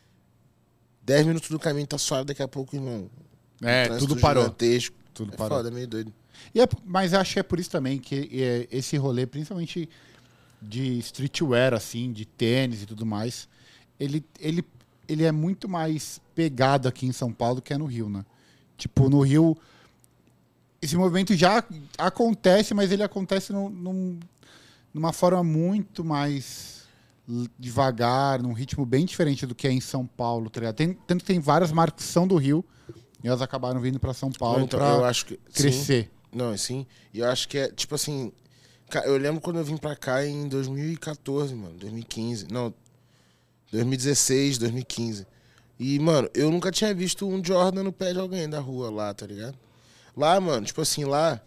10 minutos do caminho tá suave, daqui a pouco, irmão. Trânsito Tudo parou. gigantesco. Tudo É parou. foda, é meio doido. Mas eu acho que é por isso também que esse rolê, principalmente de streetwear, assim, de tênis e tudo mais, ele é muito mais pegado aqui em São Paulo que é no Rio, né? Tipo, no Rio, esse movimento já acontece, mas ele acontece numa forma muito mais devagar, num ritmo bem diferente do que é em São Paulo, tá ligado? Tanto que tem várias marcas que são do Rio e elas acabaram vindo para São Paulo Então, para eu acho que, crescer. Sim. Não, sim. E eu acho que é, tipo assim... Eu lembro quando eu vim pra cá em 2014, mano. 2015. Não, 2016, 2015. E, mano, eu nunca tinha visto um Jordan no pé de alguém da rua lá, tá ligado? Lá, mano, tipo assim, lá...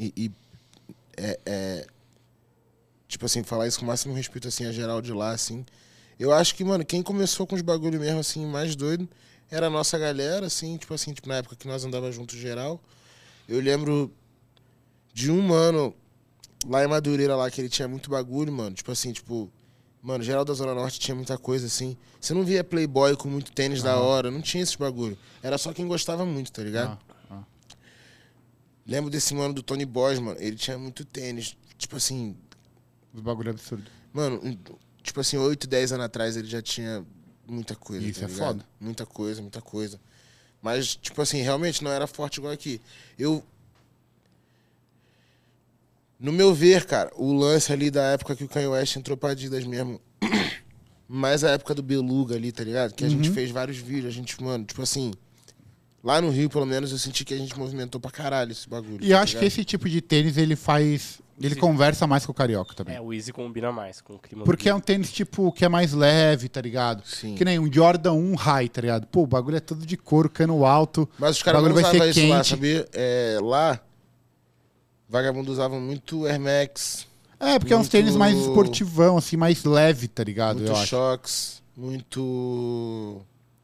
tipo assim, falar isso com o máximo respeito, assim, a geral de lá, assim. Eu acho que, mano, quem começou com os bagulho mesmo, assim, mais doido, era a nossa galera, assim, tipo, na época que nós andava junto geral. Eu lembro de um mano lá em Madureira, lá, que ele tinha muito bagulho, mano. Tipo assim, mano, geral da Zona Norte tinha muita coisa, assim. Você não via playboy com muito tênis da hora, não tinha esses bagulho. Era só quem gostava muito, tá ligado? Lembro desse mano do Tony Boys, mano. Ele tinha muito tênis, tipo assim... Os bagulho absurdo. Mano, tipo assim, 8, 10 anos atrás ele já tinha muita coisa, Isso tá é ligado? foda. Muita coisa, muita coisa. Mas, tipo assim, realmente não era forte igual aqui. No meu ver, cara, o lance ali da época que o Kanye West entrou pra Adidas mesmo, mais a época do Beluga ali, tá ligado? Que a gente fez vários vídeos, a gente, mano, tipo assim... Lá no Rio, pelo menos, eu senti que a gente movimentou pra caralho esse bagulho. E eu acho que esse tipo de tênis, ele faz... Ele conversa mais com o carioca também. O Easy combina mais com o clima. Porque é um tênis, tipo, que é mais leve, tá ligado? Sim. Que nem um Jordan 1 High, tá ligado? Pô, o bagulho é todo de couro, cano alto. Mas os o caras não bagulho vai usavam ser isso lá, quente. sabia? Lá, vagabundo usavam muito Air Max, É, porque é uns muito- tênis mais esportivão, assim, mais leve, tá ligado? muito Eu acho. Shox, muito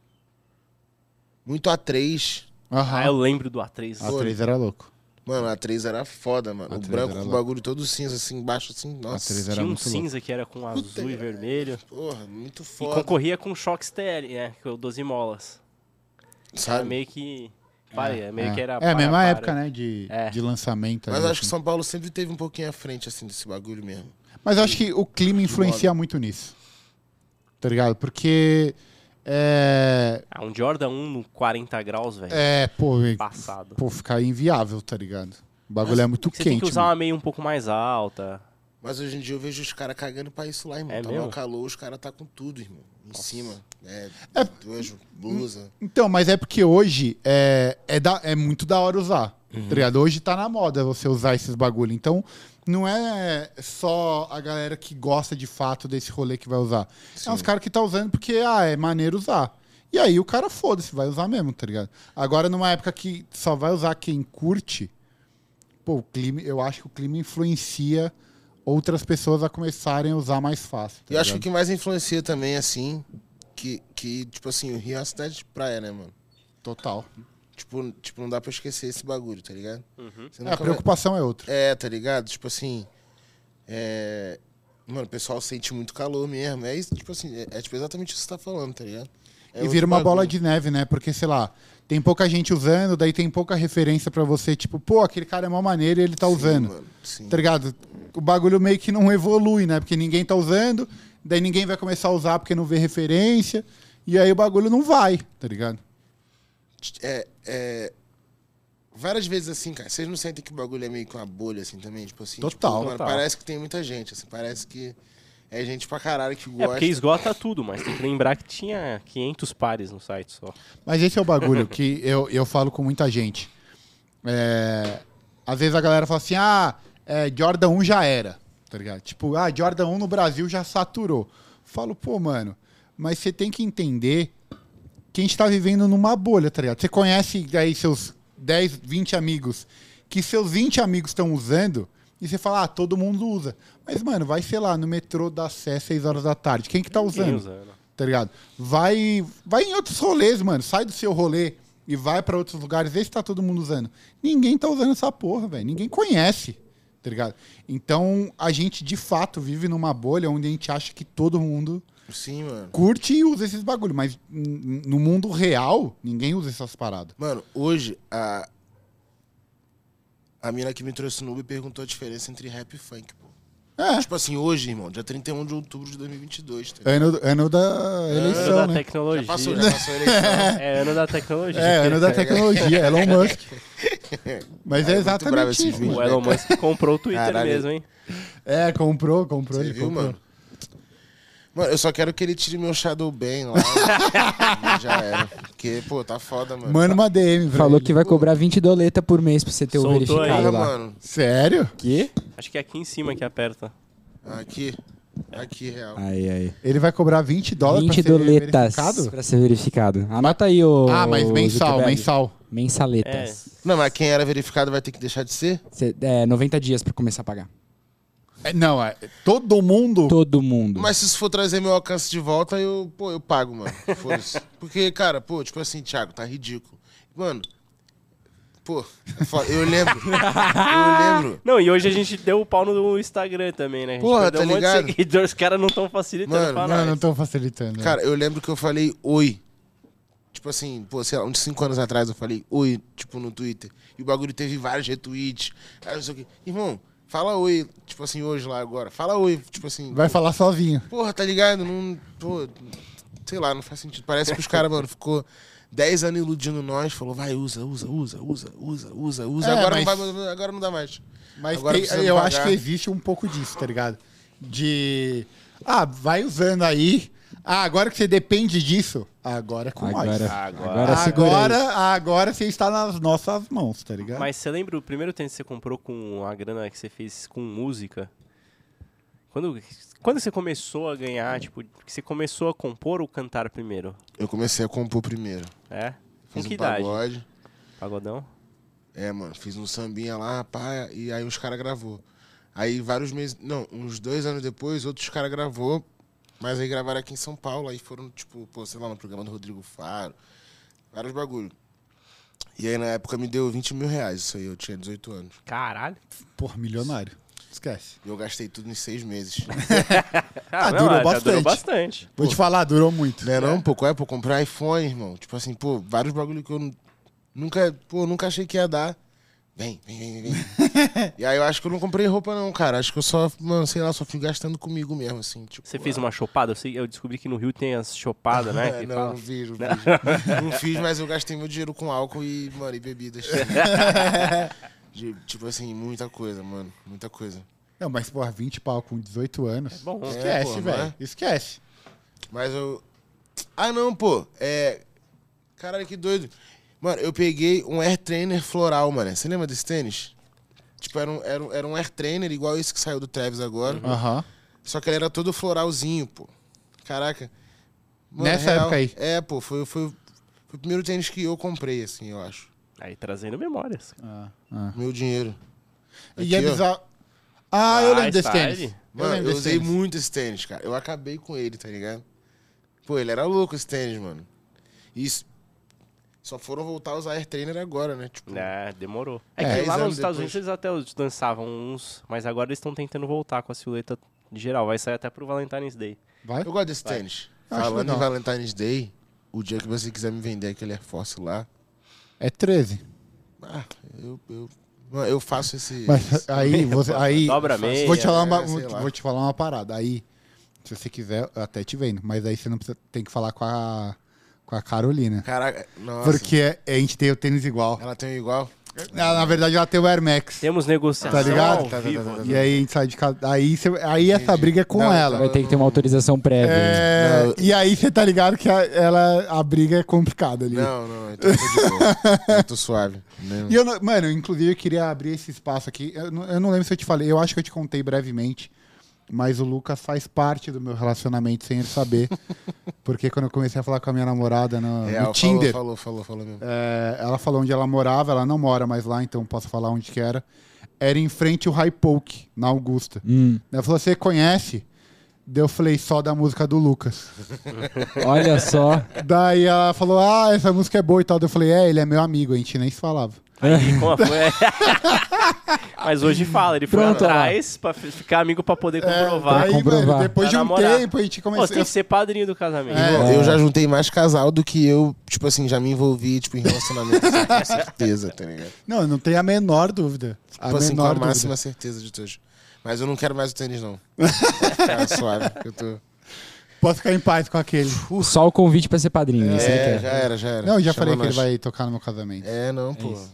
A3. Eu lembro do A3. A 3 era louco. Mano, a A3 era foda, mano. O A3 branco era com o louco. bagulho todo cinza, assim, embaixo, assim, nossa. A3 era Tinha um muito louco. cinza que era com azul e vermelho. Porra, muito E foda. concorria com o Shox TL, que é o 12 molas. Era Sabe? meio que... meio que era... É a mesma para. época, né? De lançamento. Mas ali, acho que assim. São Paulo sempre teve um pouquinho à frente, assim, desse bagulho mesmo. Mas eu acho que o clima influencia muito nisso. Tá ligado? Porque... Um Jordan 1 no 40 graus, velho. Pô, Passado. ficar inviável, tá ligado? O bagulho é muito Você quente. tem que usar mano. uma meia um pouco mais alta. Mas hoje em dia eu vejo os caras cagando pra isso lá, irmão. É Tá mesmo? mal calor, os caras tá com tudo, irmão. Em cima. É- Duas blusa. Então, mas é porque hoje é muito da hora usar. Tá ligado? Hoje tá na moda você usar esses bagulho. Então, não é só a galera que gosta de fato desse rolê que vai usar. É uns caras que tá usando porque, é maneiro usar. E aí o cara, foda-se, vai usar mesmo, tá ligado? Agora, numa época que só vai usar quem curte, pô, o clima, eu acho que o clima influencia outras pessoas a começarem a usar mais fácil. Tá E eu acho que o ligado? que mais influencia também, assim, que, tipo assim, o Rio é uma cidade de praia, né, mano? Total. Tipo, não dá pra esquecer esse bagulho, tá ligado? Você A nunca vai- preocupação é outra. Tá ligado? Tipo assim, mano, o pessoal sente muito calor mesmo. É isso, tipo assim, tipo exatamente isso que você tá falando, tá ligado? É E outro vira uma bola bagulho. de neve, né? Porque, sei lá, tem pouca gente usando, daí tem pouca referência pra você, tipo, pô, aquele cara é mó maneiro e ele tá Sim, usando. mano, sim. Tá ligado? O bagulho meio que não evolui, né? Porque ninguém tá usando, daí ninguém vai começar a usar porque não vê referência, e aí o bagulho não vai, tá ligado? Várias vezes assim, cara, vocês não sentem que o bagulho é meio que uma bolha, assim, também? Tipo assim, Total. tipo, mano, Total. parece que tem muita gente, assim, parece que é gente pra caralho que É, gosta. porque esgota tudo, mas tem que lembrar que tinha 500 pares no site só. Mas esse é o bagulho que eu falo com muita gente. Às vezes a galera fala assim, Jordan 1 já era, tá ligado? Tipo, Jordan 1 no Brasil já saturou. Falo, pô, mano, mas você tem que entender que a gente tá vivendo numa bolha, tá ligado? Você conhece aí seus 10, 20 amigos, que seus 20 amigos estão usando, e você fala, todo mundo usa. Mas, mano, vai, sei lá, no metrô da Sé, 6 horas da tarde. Quem que tá Ninguém usando? Tá ligado? Vai em outros rolês, mano. Sai do seu rolê e vai pra outros lugares, vê se tá todo mundo usando. Ninguém tá usando essa porra, velho. Ninguém conhece, tá ligado? Então, a gente, de fato, vive numa bolha onde a gente acha que todo mundo Sim, mano. curte e usa esses bagulho. Mas no mundo real, ninguém usa essas paradas. Mano, hoje, a mina que me trouxe no Uber perguntou a diferença entre rap e funk, pô. Tipo assim, hoje, irmão, dia 31 de outubro de 2022, tá ligado? Ano da Ano eleição, da né? tecnologia. Já passou a eleição. É ano da tecnologia. Ano da tecnologia. Elon Musk. Mas é bravo exatamente esse isso. vídeo. O Elon Musk comprou o Twitter Caralho. mesmo, hein? É, comprou, Você ele viu, comprou. mano? Mano, eu só quero que ele tire meu Shadow Ban lá. E já era. Porque, pô, tá foda, mano. Manda uma DM, pra Falou ele. que vai cobrar $20 por mês pra você ter o Soltou verificado aí. Porra, lá. mano. Sério? Que? Acho que é aqui em cima que aperta. Aqui. Aqui, real. Aí. Ele vai cobrar $20 pra ser $20 verificado? pra ser verificado. Anota aí, ô. Mas mensal, Zuckerberg. mensal. Mensaletas. Não, mas quem era verificado vai ter que deixar de ser? 90 dias pra começar a pagar. Não, todo mundo... Todo mundo. Mas se isso for trazer meu alcance de volta, eu pago, mano. Foda-se. Porque, cara, pô, tipo assim, Thiago, tá ridículo. Mano, pô, eu lembro. Não, e hoje a gente deu o pau no Instagram também, né? A gente Porra, perdeu tá um monte ligado? de seguidores, os caras não estão facilitando Mano, pra Não, nós. não estão facilitando. Cara, eu lembro que eu falei oi. Tipo assim, pô, sei lá, uns 5 anos atrás eu falei oi, tipo, no Twitter. E o bagulho teve vários retweets. Aí não sei o quê. Irmão, fala oi, tipo assim, hoje lá agora. Fala oi, tipo assim. Vai falar sozinho. Porra, tá ligado? Não, pô, sei lá, não faz sentido. Parece que os caras, mano, ficou 10 anos iludindo nós, falou, vai, usa. É, Agora, mas- não vai, agora não dá mais. Mas Agora tem- precisamos eu pagar. acho que existe um pouco disso, tá ligado? Vai usando aí. Agora que você depende disso, agora é com nós. Agora Agora você está nas nossas mãos, tá ligado? Mas você lembra o primeiro tênis que você comprou com a grana que você fez com música? Quando você começou a ganhar, tipo, que você começou a compor ou cantar primeiro? Eu comecei a compor primeiro. É? Com Fiz que um idade? pagode. Pagodão? É, mano, fiz um sambinha lá, pá, e aí os caras gravou. Aí vários meses, não, uns 2 anos depois, outros caras gravou, mas aí gravaram aqui em São Paulo, aí foram, tipo, pô, sei lá, no programa do Rodrigo Faro, vários bagulho. E aí na época me deu 20 mil reais, isso aí, eu tinha 18 anos. Caralho. Porra, milionário. Esquece. E eu gastei tudo em 6 meses. Durou já bastante. durou bastante. Vou te falar, durou muito. Não é não, pô, qual é? Pô, comprar iPhone, irmão. Tipo assim, pô, vários bagulho que eu nunca achei que ia dar. Vem. E aí eu acho que eu não comprei roupa não, cara. Acho que eu só, mano, sei lá, só fui gastando comigo mesmo, assim. Tipo, Você fez uma chopada? Eu descobri que no Rio tem as chopadas, né? que não, fala. não fiz. Não fiz, mas eu gastei meu dinheiro com álcool e, mano, e bebidas. Tipo assim, muita coisa, mano. Muita coisa. Não, mas, porra, 20 pau com 18 anos. bom. Esquece, pô, não velho. é? Esquece. Mas eu... Ah, não, pô. Caralho, que doido. Mano, eu peguei um Air Trainer floral, mano. Você lembra desse tênis? Tipo, era um Air Trainer igual esse que saiu do Travis agora. Aham. Só que ele era todo floralzinho, pô. Caraca. Mano, Nessa época aí. É, pô. Foi o primeiro tênis que eu comprei, assim, eu acho. Aí trazendo memórias. Meu dinheiro. E é Aqui, ó. bizarro. Eu lembro desse style. tênis. Mano, lembro eu desse usei tênis. muito esse tênis, cara. Eu acabei com ele, tá ligado? Pô, ele era louco esse tênis, mano. Isso. Só foram voltar a usar Air Trainer agora, né? Tipo, É, demorou. É É, que 10 lá anos nos Estados depois. Unidos eles até dançavam uns, mas agora eles estão tentando voltar com a silhueta de geral. Vai sair até pro Valentine's Day. Vai? eu gosto desse tênis. Acho Falando em legal. Valentine's Day, o dia que você quiser me vender aquele Air Force lá, É 13. eu faço esse... Mas aí, Dobra meia. vou te falar sei lá. vou te falar uma parada. Aí, se você quiser, eu até te vendo. Mas aí você não precisa, tem que falar com a Carolina. Caraca, nossa. Porque a gente tem o tênis igual. Ela tem um igual? Na verdade, ela tem o Air Max. Temos negociação Tá ligado? ao vivo. E aí a gente sai de casa. Aí essa briga é com Não, ela. Vai ter que ter uma autorização prévia. É, e aí você tá ligado que a briga é complicada ali. Não, então eu tô de boa. Eu tô suave. Não. E mano, inclusive eu queria abrir esse espaço aqui. Eu não lembro se eu te falei, eu acho que eu te contei brevemente. Mas o Lucas faz parte do meu relacionamento sem ele saber. Porque quando eu comecei a falar com a minha namorada no Tinder, Falou mesmo. ela falou onde ela morava, ela não mora mais lá, então posso falar onde que era. Era em frente ao High Poke, na Augusta. Ela falou, você conhece? Daí eu falei, só da música do Lucas. Olha só. Daí ela falou, essa música é boa e tal. Daí eu falei, ele é meu amigo, a gente nem se falava. Aí, como foi? Mas hoje fala, ele foi Pronto, atrás pra ficar amigo pra poder comprovar. Daí, comprovar. mano, depois de Pra um namorar. tempo, a gente Pô, você começou... tem que ser padrinho do casamento. Irmão, eu já juntei mais casal do que eu, tipo assim, já me envolvi, tipo, em relacionamento, assim, com certeza, tá ligado? Não tem a menor dúvida. A Tipo assim, com menor a dúvida. máxima certeza de todos. Mas eu não quero mais o tênis, não. Ficar suave, que eu tô... Posso ficar em paz com aquele. Só o convite pra ser padrinho. Isso ele quer. Já era. Não, já Chama falei que ele nós. vai tocar no meu casamento. Não, pô.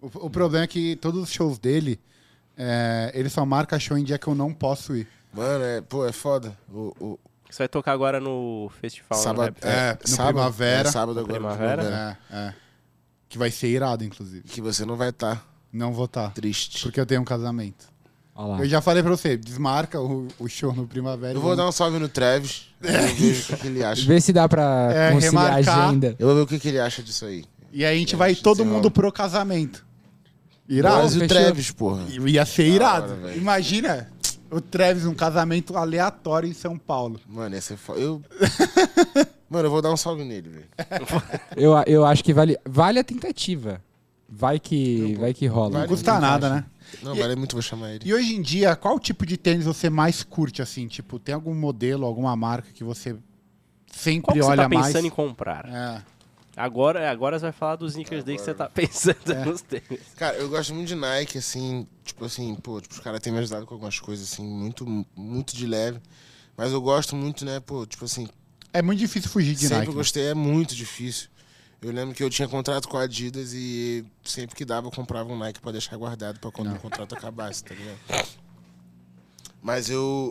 O problema é que todos os shows dele, ele só marca show em dia que eu não posso ir. Mano, é foda. Você vai tocar agora no festival, Sábado, né? No Primavera. Sábado agora. Primavera? Que vai ser irado, inclusive. Que você não vai estar Não vou estar. triste. Porque eu tenho um casamento. Olha lá. Eu já falei pra você, desmarca o show no Primavera. Eu vou dar um salve no Travis. Eu vou ver o que ele acha. Vê se dá pra conciliar a remarcar. agenda. Eu vou ver o que ele acha disso aí. E aí a gente É, vai todo desenrola. mundo pro casamento. Irado. Mas e o fechou. Travis, porra? Ia ser irado. hora, velho. Imagina o Travis, um casamento aleatório em São Paulo. Mano, ia ser foda. Mano, eu vou dar um salve nele, velho. Eu acho que vale a tentativa. Vai que rola. Não custa nada, né? Não, vale muito, vou chamar ele. E hoje em dia, qual tipo de tênis você mais curte, assim? Tipo, tem algum modelo, alguma marca que você sempre Qual que você olha tá pensando mais? em comprar? É. Agora você vai falar dos sneakers daí que você tá pensando nos tênis. Cara, eu gosto muito de Nike, assim, tipo, os caras têm me ajudado com algumas coisas, assim, muito, muito de leve. Mas eu gosto muito, né, tipo assim, É muito difícil fugir de sempre Nike. gostei, é muito difícil. Eu lembro que eu tinha contrato com a Adidas e sempre que dava eu comprava um Nike pra deixar guardado pra quando o contrato acabasse, tá ligado? Mas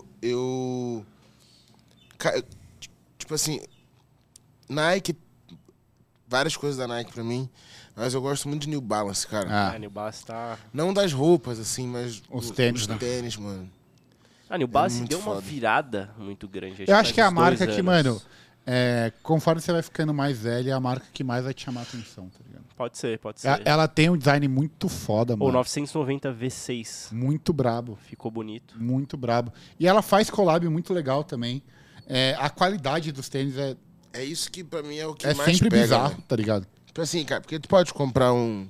tipo assim, Nike, várias coisas da Nike pra mim, mas eu gosto muito de New Balance, cara. A New Balance tá... Não das roupas, assim, mas Os tênis, os né? tênis, mano. A New Balance muito deu uma foda. virada muito grande. Eu acho que é a faz uns 2 marca que, anos. mano, conforme você vai ficando mais velho, é a marca que mais vai te chamar a atenção, tá ligado? Pode ser. Ela tem um design muito foda, O mano. 990 V6 Muito brabo. ficou bonito. Muito brabo. E ela faz collab muito legal também. A qualidade dos tênis É isso que pra mim é o que é mais sempre pega, bizarro, né? tá ligado? Tipo assim, cara, porque tu pode comprar um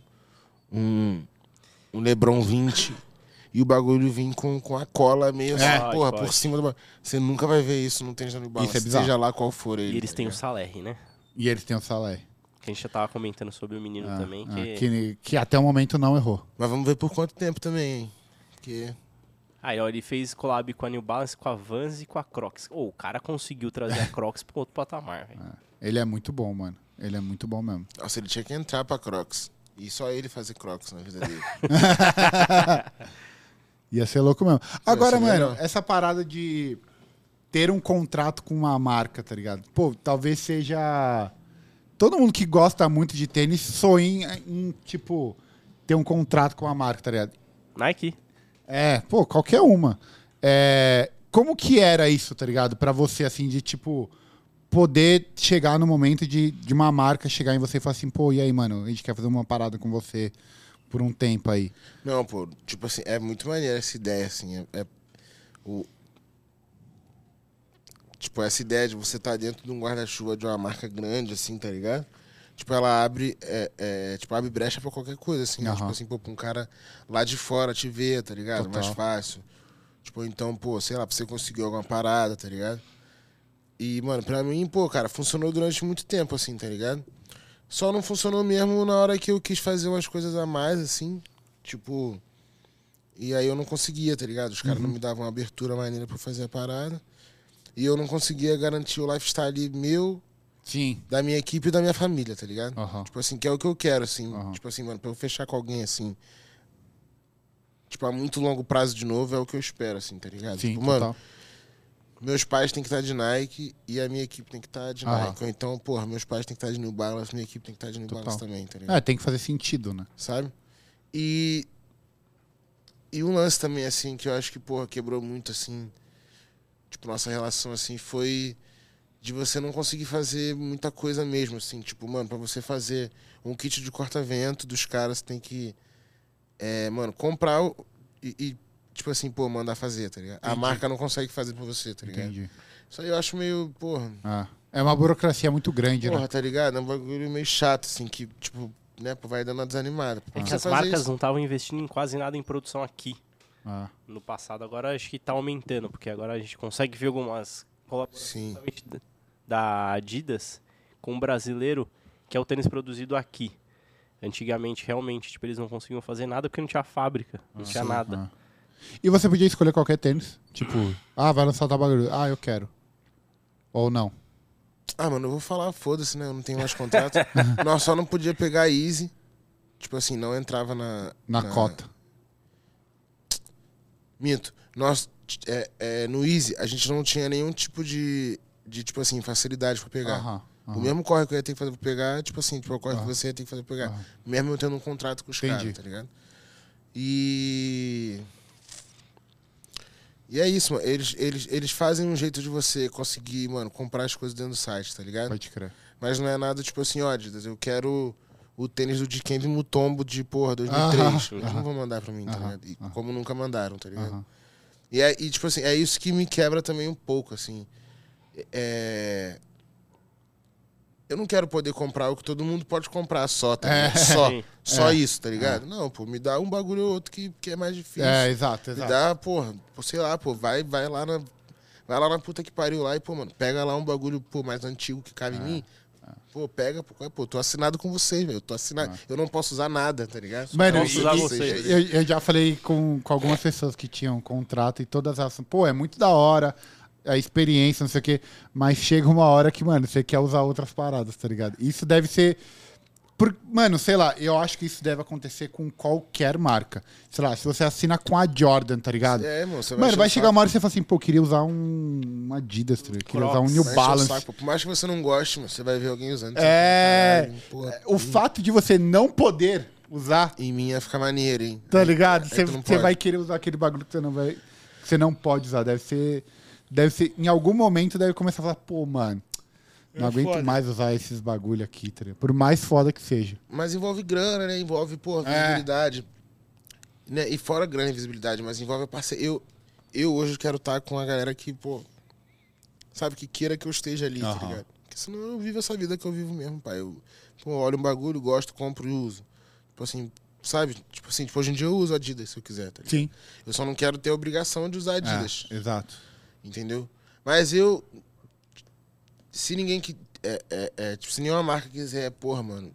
LeBron 20 e o bagulho vir com a cola meio assim, porra, pode. por cima do bagulho. Você nunca vai ver isso no tênis da New Balance, Isso é bizarro. seja lá qual for ele. E eles tá têm o ligado? Saler, né? E eles têm o Salé. Que a gente já tava comentando sobre o menino também. Que até o momento não errou. Mas vamos ver por quanto tempo também, hein? Porque... Aí, ó, ele fez collab com a New Balance, com a Vans e com a Crocs. O cara conseguiu trazer a Crocs pro outro patamar, velho. Ele é muito bom, mano. Ele é muito bom mesmo. Nossa, ele tinha que entrar pra Crocs. E só ele fazer Crocs na vida dele. Ia ser louco mesmo. Agora, ser mano, legal. essa parada de ter um contrato com uma marca, tá ligado? Pô, talvez seja... Todo mundo que gosta muito de tênis sonha em, tipo, ter um contrato com uma marca, tá ligado? Nike. Qualquer uma. Como que era isso, tá ligado? Pra você, assim, de, tipo, poder chegar no momento de uma marca chegar em você e falar assim, pô, e aí, mano, a gente quer fazer uma parada com você por um tempo aí. Não, pô, tipo assim, é muito maneiro essa ideia, assim. Tipo, essa ideia de você estar dentro de um guarda-chuva de uma marca grande, assim, tá ligado? Tipo, ela abre, abre brecha pra qualquer coisa, assim. Né? Aham. Tipo assim, pô, pra um cara lá de fora te ver, tá ligado? Total. Mais fácil. Tipo, então, pô, sei lá, pra você conseguir alguma parada, tá ligado? E, mano, pra mim, pô, cara, funcionou durante muito tempo, assim, tá ligado? Só não funcionou mesmo na hora que eu quis fazer umas coisas a mais, assim. Tipo... E aí eu não conseguia, tá ligado? Os caras não me davam uma abertura maneira pra fazer a parada. E eu não conseguia garantir o lifestyle meu, Sim. da minha equipe e da minha família, tá ligado? Aham. Tipo assim, que é o que eu quero, assim. Aham. Tipo assim, mano, pra eu fechar com alguém, assim... Tipo, a muito longo prazo de novo é o que eu espero, assim, tá ligado? Sim, tipo, mano, total. meus pais têm que estar de Nike e a minha equipe tem que estar de Aham. Nike. Ou então, porra, meus pais têm que estar de New Balance, minha equipe tem que estar de New Total. Balance também, tá ligado? Tem que fazer sentido, né? Sabe? E um lance também, assim, que eu acho que, porra, quebrou muito, assim, tipo, nossa relação, assim, foi de você não conseguir fazer muita coisa mesmo, assim, tipo, mano, pra você fazer um kit de corta-vento dos caras, você tem que, mano, comprar e, tipo assim, pô, mandar fazer, tá ligado? A Entendi. marca não consegue fazer pra você, tá ligado? Entendi. Isso aí eu acho meio, porra, É uma burocracia muito grande, porra, né? tá ligado? É um bagulho meio chato, assim, que, tipo, né, pô, vai dando uma desanimada. É que Você as fazer marcas isso. não estavam investindo em quase nada em produção aqui no passado. Agora acho que tá aumentando, porque agora a gente consegue ver algumas colaborações Sim. principalmente da Adidas com um brasileiro que é o tênis produzido aqui. Antigamente, realmente, tipo, eles não conseguiam fazer nada porque não tinha fábrica, não tinha nada. E você podia escolher qualquer tênis. Tipo, vai lançar tal bagulho. Eu quero. Ou não. Ah, mano, eu vou falar, foda-se, né? Eu não tenho mais contrato. Nós só não podia pegar Easy. tipo assim, não entrava Na cota. Minto. Nós, no Easy, a gente não tinha nenhum tipo de tipo assim, facilidade pra pegar. Aham. O mesmo corre que eu ia ter que fazer pra pegar, tipo assim, tipo, o corre que você ia ter que fazer pra pegar. Mesmo eu tendo um contrato com os caras, tá ligado? E é isso, mano. Eles fazem um jeito de você conseguir, mano, comprar as coisas dentro do site, tá ligado? Pode crer. Mas não é nada tipo assim, ó, Adidas, eu quero o tênis do Dikembe Mutombo de, porra, 2003. Eles não vão mandar pra mim, tá ligado? E como nunca mandaram, tá ligado? E, tipo assim, é isso que me quebra também um pouco, assim. Eu não quero poder comprar o que todo mundo pode comprar só, tá ligado? Só isso, tá ligado? Não, pô, me dá um bagulho ou outro que é mais difícil. Exato. Me dá, porra, sei lá, pô, vai lá na puta que pariu lá e, pô, mano, pega lá um bagulho, pô, mais antigo que cabe em mim. Pô, pega, pô, tô assinado com vocês, velho. Eu tô assinado. Eu não posso usar nada, tá ligado? Mano, posso usar vocês. eu já falei com algumas pessoas que tinham contrato e todas elas, pô, é muito da hora a experiência, não sei o quê, mas chega uma hora que, mano, você quer usar outras paradas, tá ligado? Isso deve ser... Mano, sei lá, eu acho que isso deve acontecer com qualquer marca. Sei lá, se você assina com a Jordan, tá ligado? Mano, você vai chegar uma hora e você fala assim, pô, queria usar um Adidas, tá ligado? Queria usar um New Balance. Saco, por mais que você não goste, mano, você vai ver alguém usando. O fato de você não poder usar... Em mim ia ficar maneiro, hein? Tá ligado? Você vai querer usar aquele bagulho que você não pode usar. Deve ser... Em algum momento deve começar a falar, pô, mano, não aguento mais usar esses bagulho aqui, tá ligado? Por mais foda que seja. Mas envolve grana, né? Envolve, pô, visibilidade. Né? E fora grana e visibilidade, mas envolve a parceria. Eu hoje quero estar com a galera que, pô, sabe, que queira que eu esteja ali, tá ligado? Porque senão eu vivo essa vida que eu vivo mesmo, pai. Eu, pô, olho um bagulho, gosto, compro e uso. Tipo assim, sabe? Tipo assim, hoje em dia eu uso Adidas se eu quiser, tá ligado? Sim. Eu só não quero ter a obrigação de usar Adidas. Exato. Entendeu? Mas se ninguém que... tipo, se nenhuma marca quiser, porra, mano,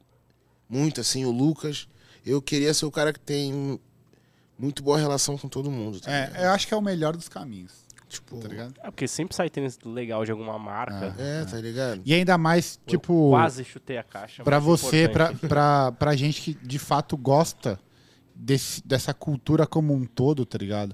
muito assim, o Lucas, eu queria ser o cara que tem muito boa relação com todo mundo. Tá ligado? Eu acho que é o melhor dos caminhos. Tipo, tá ligado? Porque sempre sai tênis legal de alguma marca. tá ligado? E ainda mais, tipo... Quase chutei a caixa. Pra você, importante. pra gente que de fato gosta dessa cultura como um todo, tá ligado?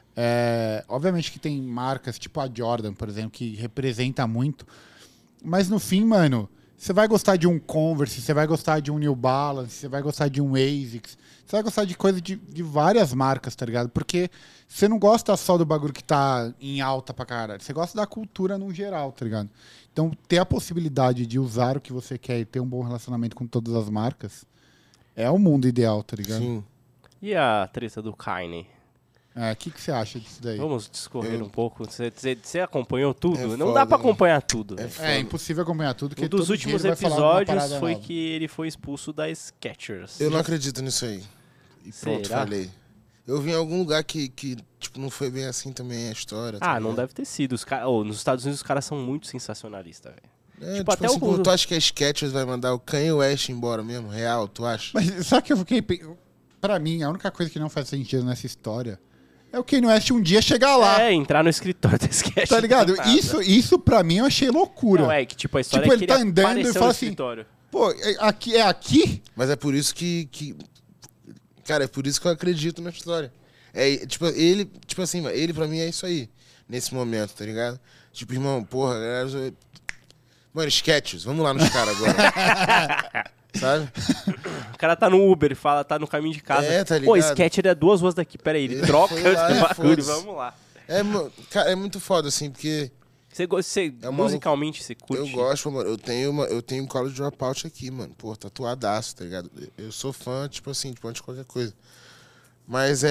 Obviamente que tem marcas tipo a Jordan, por exemplo, que representa muito. Mas no fim, mano, você vai gostar de um Converse, você vai gostar de um New Balance, você vai gostar de um ASICS, você vai gostar de coisa de várias marcas, tá ligado? Porque você não gosta só do bagulho que tá em alta pra caralho. Você gosta da cultura no geral, tá ligado? Então, ter a possibilidade de usar o que você quer e ter um bom relacionamento com todas as marcas é o mundo ideal, tá ligado? Sim. E a treta do Kanye? O que você acha disso daí? Vamos discorrer um pouco. Você acompanhou tudo? Não foda, dá pra né? acompanhar tudo. É impossível acompanhar tudo. Um dos últimos episódios foi que ele foi expulso da Skechers. Eu não acredito nisso aí. E pronto, Será? falei. Eu vi em algum lugar que tipo, não foi bem assim também a história. tá Não ligado? deve ter sido. Nos Estados Unidos os caras são muito sensacionalistas, velho. Tipo, até assim, o- pô, tu acha que a Skechers vai mandar o Kanye West embora mesmo? Real, tu acha? Mas sabe que eu fiquei... Pra mim, a única coisa que não faz sentido nessa história é o Kanye West um dia chegar lá. Entrar no escritório da Skechers. Tá ligado? do nada. Isso pra mim eu achei loucura. Não, que tipo, a história Tipo, é ele que tá andando e apareceu fala no assim, escritório. Pô, é aqui? Mas é por isso que... Cara, é por isso que eu acredito na história. Tipo, ele... Tipo assim, mano, ele pra mim é isso aí. Nesse momento, tá ligado? Tipo, irmão, porra, galera... Mano, Skechers, vamos lá nos caras agora. Sabe? O cara tá no Uber, tá no caminho de casa. Tá ligado? Pô, Skechers é 2 ruas daqui, peraí, ele troca foi lá o e bagulho, foda-se. vamos lá. Cara, é muito foda, assim, porque... Você musicalmente, você curte? Eu gosto, mano. Eu tenho um College Dropout aqui, mano. Pô, tatuadaço, tá ligado? Eu sou fã, tipo assim, de qualquer coisa. Mas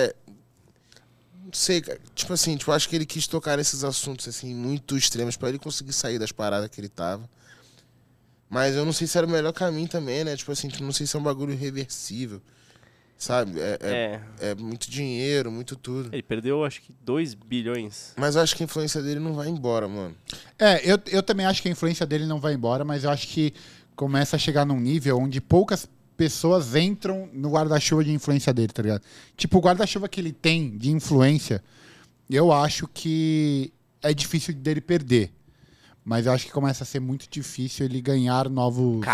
não sei, cara. Tipo assim, acho que ele quis tocar nesses assuntos, assim, muito extremos pra ele conseguir sair das paradas que ele tava. Mas eu não sei se era o melhor caminho também, né? Tipo assim, não sei se é um bagulho irreversível. Sabe? É muito dinheiro, muito tudo. Ele perdeu, acho que 2 bilhões. Mas eu acho que a influência dele não vai embora, mano. Eu também acho que a influência dele não vai embora, mas eu acho que começa a chegar num nível onde poucas pessoas entram no guarda-chuva de influência dele, tá ligado? Tipo, o guarda-chuva que ele tem de influência, eu acho que é difícil dele perder. Mas eu acho que começa a ser muito difícil ele ganhar novos... Cara,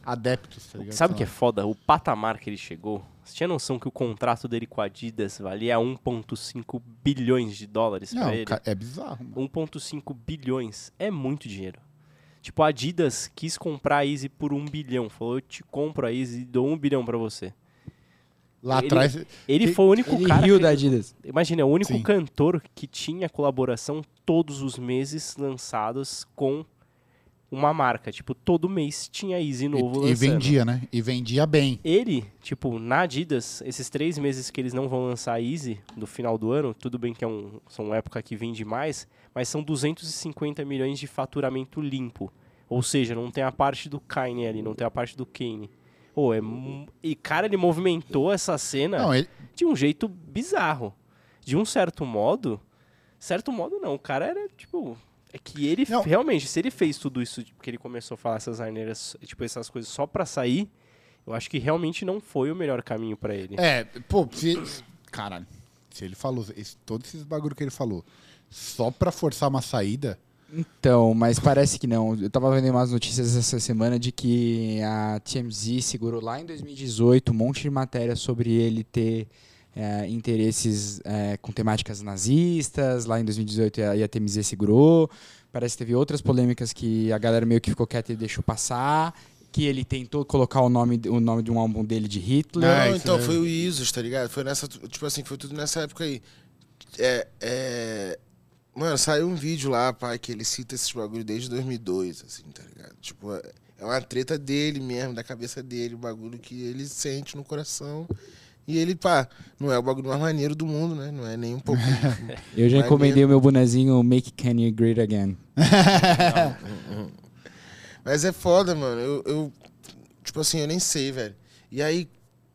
adeptos, tá ligado? Sabe o que é foda? O patamar que ele chegou. Você tinha noção que o contrato dele com a Adidas valia 1,5 bilhões de dólares Não, pra ele? é bizarro, mano. 1,5 bilhões é muito dinheiro. Tipo, a Adidas quis comprar a Easy por 1 bilhão. Falou, eu te compro a Easy e dou 1 bilhão pra você. Lá Ele- atrás... Ele foi o único Ele cara... riu que- da Adidas. Imagina, é o único Sim. cantor que tinha colaboração todos os meses lançados com uma marca. Tipo, todo mês tinha Easy novo E lançando. vendia, né? E vendia bem. Ele, tipo, na Adidas, esses 3 meses que eles não vão lançar a Easy no final do ano, tudo bem que são época que vende mais, mas são 250 milhões de faturamento limpo. Ou seja, não tem a parte do Kanye ali, não tem a parte do Kane. Pô, e cara, ele movimentou essa cena Não, ele... de um jeito bizarro. De um certo modo não, o cara era, tipo... É que ele, Não. realmente, se ele fez tudo isso, que ele começou a falar essas asneiras, tipo, essas coisas só pra sair, eu acho que realmente não foi o melhor caminho pra ele. Pô, caralho. Se ele falou, todos esses bagulho que ele falou, só pra forçar uma saída... Então, mas parece que não. Eu tava vendo umas notícias essa semana de que a TMZ segurou lá em 2018 um monte de matéria sobre ele ter interesses com temáticas nazistas. Lá em 2018 a TMZ segurou. Parece que teve outras polêmicas que a galera meio que ficou quieta e deixou passar. Que ele tentou colocar o nome de um álbum dele de Hitler. Ah, Não, isso então, é- foi o Isus, tá ligado? Foi nessa, tipo assim, foi tudo nessa época aí. Mano, saiu um vídeo lá, pai, que ele cita esses bagulho desde 2002, assim, tá ligado? Tipo, é uma treta dele mesmo, da cabeça dele, o bagulho que ele sente no coração. E ele, pá, não é o bagulho mais maneiro do mundo, né? Não é nem um pouco. Eu já maneiro. encomendei o meu bonezinho Make Kanye Great Again. Mas é foda, mano. Eu tipo assim, eu nem sei, velho. E aí...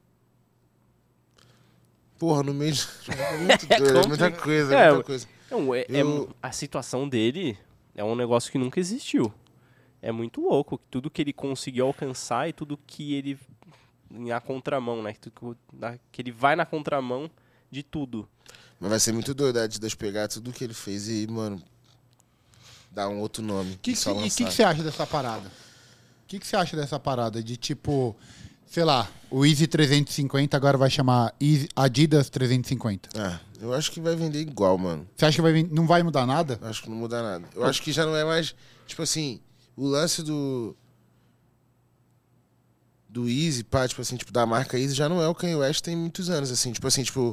Porra, no meio de... É muito doido, é muita coisa, É, muita coisa. Não, Eu- a situação dele é um negócio que nunca existiu. É muito louco. Tudo que ele conseguiu alcançar e tudo que ele... Na contramão, né? Que ele vai na contramão de tudo. Mas vai ser muito doido a Adidas pegar tudo que ele fez e, mano, dar um outro nome. E o que você acha dessa parada? O que você acha dessa parada de tipo, sei lá, o Easy 350 agora vai chamar Adidas 350? Ah, eu acho que vai vender igual, mano. Você acha que não vai mudar nada? Eu acho que não muda nada. Eu acho que já não é mais, tipo assim, o lance do Easy, pá, tipo assim, tipo, da marca Easy já não é o Kanye West tem muitos anos, assim, tipo,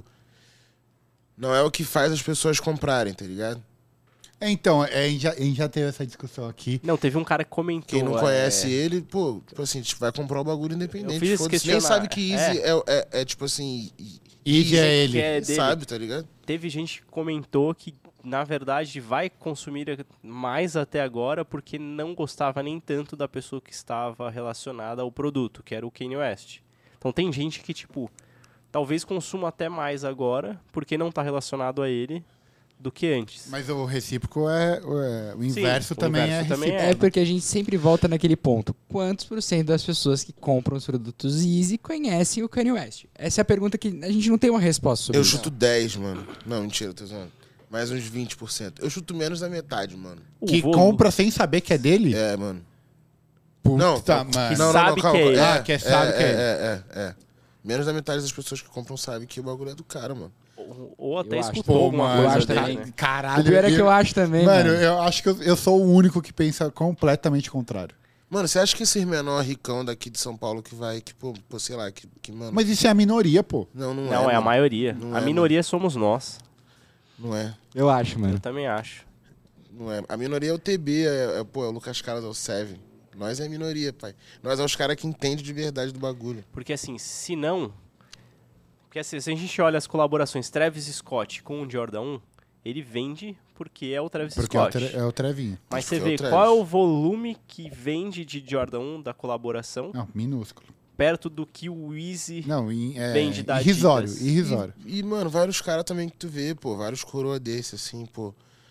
não é o que faz as pessoas comprarem, tá ligado? Então, a gente já teve essa discussão aqui. Não, teve um cara que comentou... Quem não conhece ele, pô, tipo assim, tipo, vai comprar o bagulho independente. Eu fiz esse Foda-se, nem questionário. sabe que Easy é tipo assim, Easy é ele. que é dele. sabe, tá ligado? Teve gente que comentou que, na verdade, vai consumir mais até agora porque não gostava nem tanto da pessoa que estava relacionada ao produto, que era o Kanye West. Então tem gente que, tipo, talvez consuma até mais agora porque não está relacionado a ele do que antes. Mas o recíproco o inverso o também inverso é também recíproco. É porque a gente sempre volta naquele ponto. Quantos por cento das pessoas que compram os produtos Easy conhecem o Kanye West? Essa é a pergunta que a gente não tem uma resposta sobre Eu isso. chuto 10, mano. Não, mentira, tô zoando. Mais uns 20%. Eu chuto menos da metade, mano. O Que volume- compra sem saber que é dele? É, mano. Puta, Não, mano. não, sabe calma. que é ele. Ah, que sabe que é. Menos da metade das pessoas que compram sabem que o bagulho é do cara, mano. Ou até Eu acho. escutou Pô, alguma mano, eu coisa acho dele, também. né? Caralho. O pior é que eu acho também, Mano, mano. eu acho que eu sou o único que pensa completamente contrário. Mano, você acha que esses menor ricão daqui de São Paulo que vai, que, pô, sei lá, que mano... Mas isso é a minoria, pô. Não Não, é a mano. maioria. Não A é, minoria somos nós. Não é. Eu acho, mano. Eu também acho. Não é. A minoria é o TB, é o Lucas Caras, é o Seven. Nós é a minoria, pai. Nós é os caras que entendem de verdade do bagulho. Porque assim, se não... Porque assim, se a gente olha as colaborações Travis Scott com o Jordan 1, ele vende porque é o Travis Porque Scott. é o Trevinho. Mas Acho você que é vê o Travis. qual é o volume que vende de Jordan 1 da colaboração Não, minúsculo. perto do que o Easy... Não, Vende da irrisório, Adidas. irrisório. E, mano, vários caras também que tu vê, pô, vários coroa desse, assim, pô.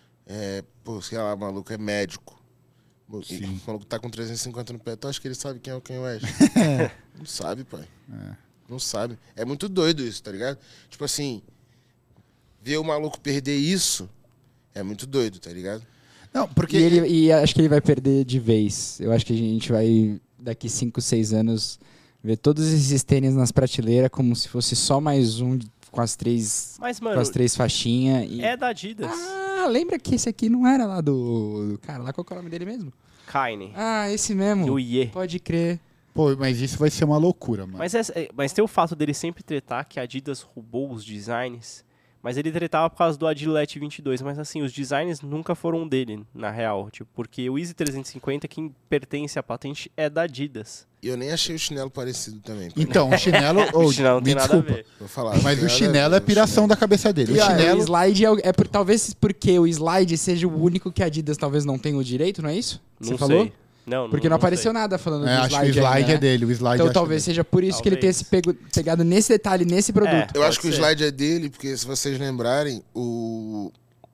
Pô, sei lá, maluco, é médico. Sim. O maluco tá com 350 no pé, tu acha que ele sabe quem é o Kanye West? Não sabe, pai. Não sabe. É muito doido isso, tá ligado? Tipo assim, ver o maluco perder isso é muito doido, tá ligado? Não, porque... E acho que ele vai perder de vez. Eu acho que a gente vai daqui 5, 6 anos, ver todos esses tênis nas prateleiras como se fosse só mais um com as três, Mas, com mano, as 3 faixinhas. E... é da Adidas. Ah, lembra que esse aqui não era lá do cara lá? Qual que é o nome dele mesmo? Kine. Ah, esse mesmo. Do IE. Pode crer. Pô, mas isso vai ser uma loucura, mano. Mas tem o fato dele sempre tretar que a Adidas roubou os designs. Mas ele tretava por causa do Adilette 22. Mas assim, os designs nunca foram dele, na real. Tipo, porque o Easy 350, quem pertence à patente, é da Adidas. E eu nem achei o chinelo parecido também. Então, o chinelo... O chinelo não me tem nada a desculpa, ver. Vou falar. mas não o tem nada a chinelo ver, é piração da cabeça dele. E, O ó, chinelo... o slide talvez porque o slide seja o único que a Adidas talvez não tenha o direito, não é isso? Você Não falou? sei. Não, Porque não apareceu sei. nada falando É, do acho que o slide slide ainda, é né? dele. O slide Então acho talvez dele. seja por isso que ele tenha Talvez. se pegado nesse detalhe, nesse produto. Eu Pode acho que o ser. slide é dele, porque se vocês lembrarem, o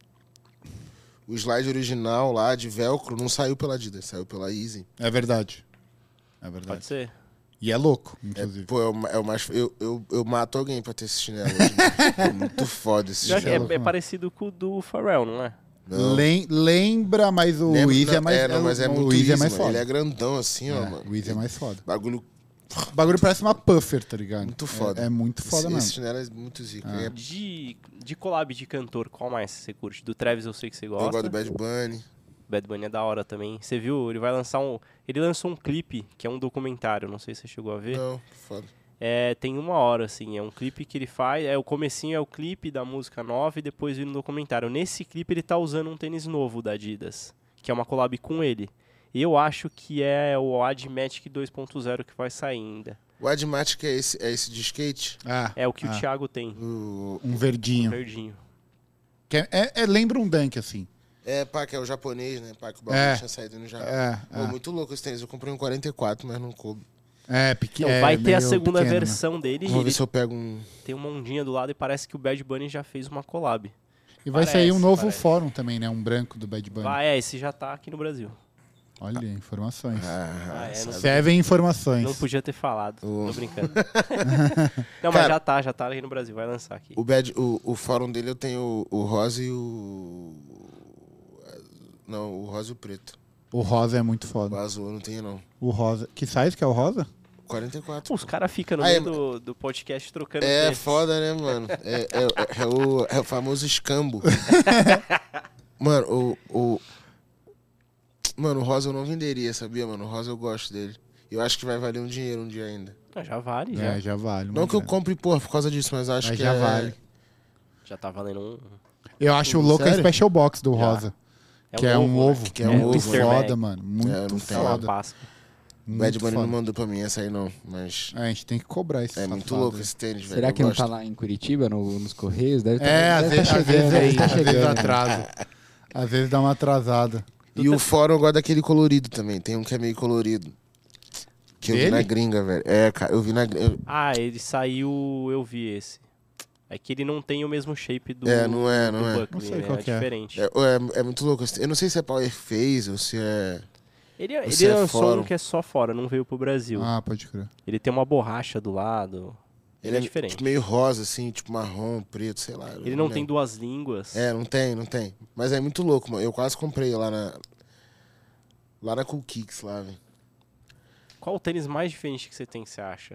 slide original lá de velcro não saiu pela Adidas, saiu pela Easy. É verdade. É verdade. Pode ser. E é louco, É, inclusive. pô, é o mais. Eu mato alguém pra ter esse chinelo. Hoje. É muito foda esse Pior que chinelo. é parecido com o do Pharrell, não é? Não. Lembra, mas o Lembra- Easy é não, mais... não, mas é o muito Easy é easy, mais mano. foda. Ele é grandão assim, ó, É, mano. o Easy é mais foda. Bagulho O bagulho parece uma puffer, tá ligado? muito foda. É muito foda esse mesmo. chinelo é muito zica. Ah. É- De collab de cantor, qual mais você curte? Do Travis eu sei que você Eu gosta. gosto do Bad Bunny. Bad Bunny é da hora também. Você viu? Ele vai lançar Ele lançou um clipe, que é um documentário, não sei se você chegou a ver. Não, que foda. É, tem 1 hora, assim, é um clipe que ele faz, o comecinho é o clipe da música nova e depois vira um documentário. Nesse clipe ele tá usando um tênis novo da Adidas, que é uma collab com ele. Eu acho que é o Admatic 2.0 que vai sair ainda. O Admatic é esse de skate? Ah, É o que o ah, Thiago tem, um verdinho. verdinho. Que lembra um Dunk, assim. É, pá, que é o japonês, né? Pá, que o bagulho É. tinha saído no Japão. Pô, É, muito louco esse tênis. Eu comprei um 44, mas não coube. pequeno. Então, vai ter a meio segunda pequeno, né? versão dele, Vou ver ele se eu pego um... tem uma ondinha do lado e parece que o Bad Bunny já fez uma collab. E vai Parece, sair um novo parece. fórum também, né? Um branco do Bad Bunny. Esse já tá aqui no Brasil. Olha, informações. Não, Servem informações. não podia ter falado, tô brincando. Não, mas Cara, já tá aí no Brasil, vai lançar aqui. O fórum dele eu tenho o rosa e o... Não, o rosa e o preto. O rosa é muito O foda. azul eu não tenho, não. O rosa. Que size que é o rosa? 44. Pô, os caras ficam no Ah, é- meio do podcast trocando É tênis. foda, né, mano? É o famoso escambo. Mano, Mano, o rosa eu não venderia, sabia, mano? O rosa eu gosto dele. Eu acho que vai valer um dinheiro um dia ainda. Ah, já vale, já. Já vale. Não uma que eu grana. compre, porra, por causa disso, mas acho Mas que já é... vale. Já tá valendo um... Eu acho o louco a Sério? Special Box do Já. rosa. Que é um ovo. né? Que é um muito ovo, né? foda, mano. É, Muito não tem. É uma foda. Páscoa. O Bad Muito Bunny não foda. mandou pra mim essa aí, não. Mas A gente tem que cobrar esse é muito safado louco aí. esse tênis, velho. Será eu que não gosto. tá lá em Curitiba, nos Correios? Deve Às deve vezes, tá chegando aí, tá às vezes chegando. atrasa. Às vezes dá uma atrasada. E o fórum eu gosto daquele colorido também. Tem um que é meio colorido. Que eu vi Dele? na gringa, velho. É, cara, eu vi na gringa. Ah, ele saiu... Eu vi esse. É que ele não tem o mesmo shape do, Não é. do Buckley, Não sei né? qual É que é. diferente. É muito louco. Eu não sei se é Power Phase ou se é... Ele Você é lançou fórum. um que é só fora, não veio pro Brasil. Ah, pode crer. Ele tem uma borracha do lado. Ele é diferente. Tipo, meio rosa, assim, tipo marrom, preto, sei lá. Ele não tem lembro. duas línguas. Não tem. Mas é muito louco, mano. Eu quase comprei lá na Cool Kicks, lá, velho. Qual o tênis mais diferente que você tem, que você acha?